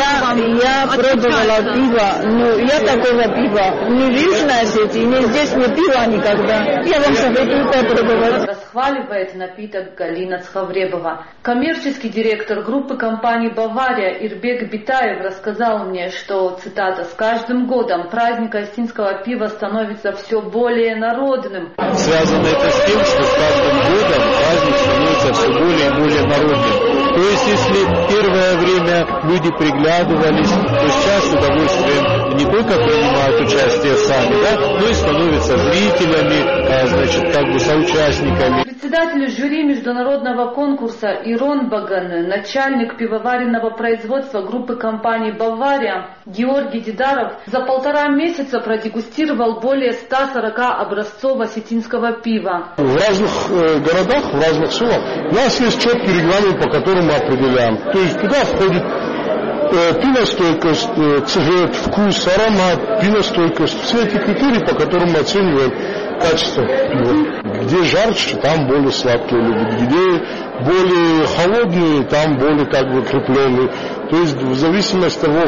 Я пробовала пиво, но я такого пива ни в Южной Осетии, ни здесь не пила никогда. Я вам советую попробовать. Расхваливает напиток Галина Цхавребова. Коммерческий директор группы компаний «Бавария» Ирбек Битаев рассказал мне, что, цитата, «с каждым годом праздник осетинского пива становится все более народным». Связано это с тем, что с каждым годом праздник становится все более и более народным. То есть, если первое время люди приглядывались, то сейчас с удовольствием не только принимают участие сами, да, но и становятся зрителями, значит, как бы соучастниками. Председатель жюри международного конкурса Ирон Баган, начальник пивоваренного производства группы компаний «Бавария» Георгий Дидаров за 1,5 месяца продегустировал более 140 образцов осетинского пива. В разных городах, в разных селах у нас есть четкий регламент, по которому мы определяем. То есть туда входит пиностойкость, цвет, вкус, аромат, пиностойкость. Все эти критерии, по которым мы оцениваем качество пива. Где жарче, там более сладкие люди. Где более холодные, там более как бы крепленные. То есть в зависимости от того,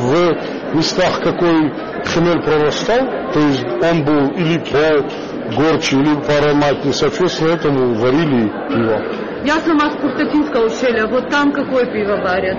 в местах какой хмель прорастал, то есть он был или по горче, или по ароматнее, соответственно этому варили пиво. Я сама с Куртатинского ущелья, вот там какое пиво варят?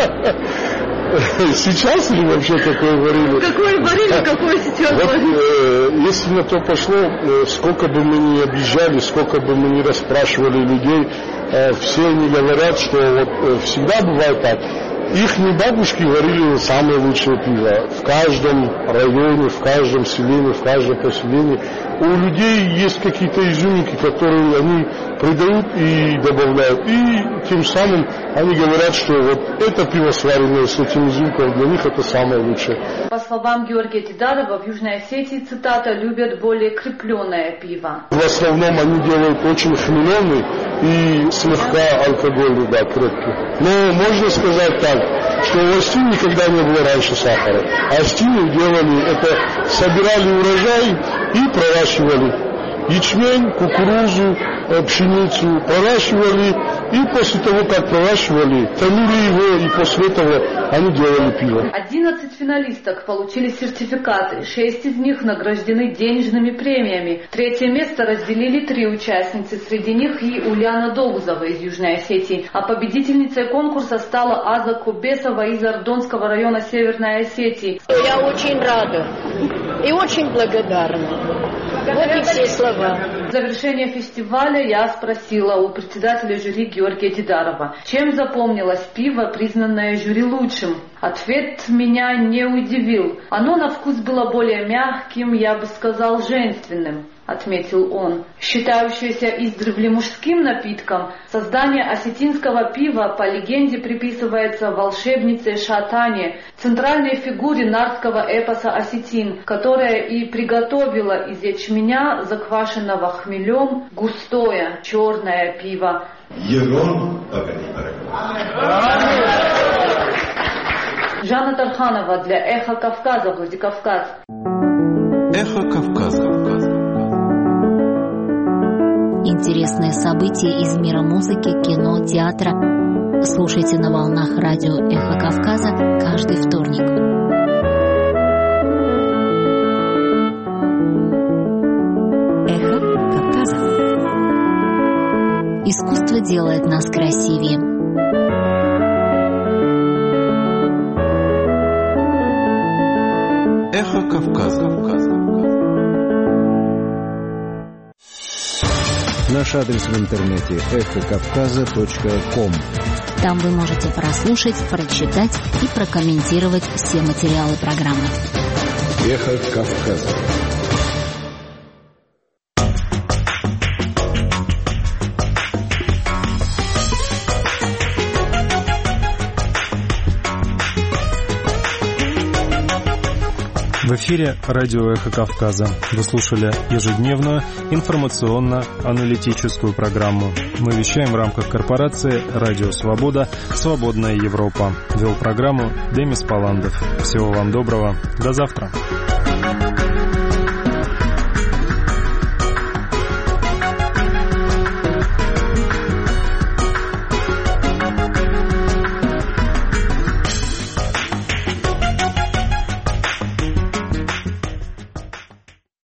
Сейчас или вообще какое варили? Какое варили, какое сейчас варили? Если на то пошло, сколько бы мы ни объезжали, сколько бы мы ни расспрашивали людей, все они говорят, что вот всегда бывает так. Их бабушки варили самое лучшее пиво. В каждом районе, в каждом селении, в каждом поселении. У людей есть какие-то изюминки, которые они придают и добавляют. И тем самым они говорят, что вот это пиво, сваренное с этим изюмком, для них это самое лучшее. По словам Георгия Дидарова, в Южной Осетии, цитата, любят более крепленное пиво. В основном они делают очень хмеленый и слегка алкогольный, да, крепкий. Но можно сказать так, что в Осетии никогда не было раньше сахара. А Осетины делали это, собирали урожай и проращивали ячмень, кукурузу, пшеницу, проращивали, и после того, как проращивали, томили его, и после этого они делали пиво. 11 финалисток получили сертификаты, 6 из них награждены денежными премиями. 3-е место разделили 3 участницы, среди них и Уляна Догузова из Южной Осетии. А победительницей конкурса стала Аза Кубесова из Ардонского района Северной Осетии. Я очень рада и очень благодарна. Вот и все слова. В завершение фестиваля я спросила у председателя жюри Георгия Дидарова, чем запомнилось пиво, признанное жюри лучшим. Ответ меня не удивил. Оно на вкус было более мягким, я бы сказал, женственным, отметил он. Считающееся издревле мужским напитком, создание осетинского пива по легенде приписывается волшебнице Шатане, центральной фигуре нардского эпоса «Осетин», которая и приготовила из ячменя, заквашенного хмелем, густое черное пиво. Жанна Тарханова для «Эхо Кавказа», Владикавказ. Эхо Кавказа. Интересные события из мира музыки, кино, театра. Слушайте на волнах радио «Эхо Кавказа» каждый вторник. Эхо Кавказа. Искусство делает нас красивее. Эхо Кавказа. Наш адрес в интернете эхокавказа.ком. Там вы можете прослушать, прочитать и прокомментировать все материалы программы. Эхо Кавказа. В эфире радио «Эхо Кавказа». Вы слушали ежедневную информационно-аналитическую программу. Мы вещаем в рамках корпорации «Радио Свобода. Свободная Европа». Вел программу Демис Паландов. Всего вам доброго. До завтра.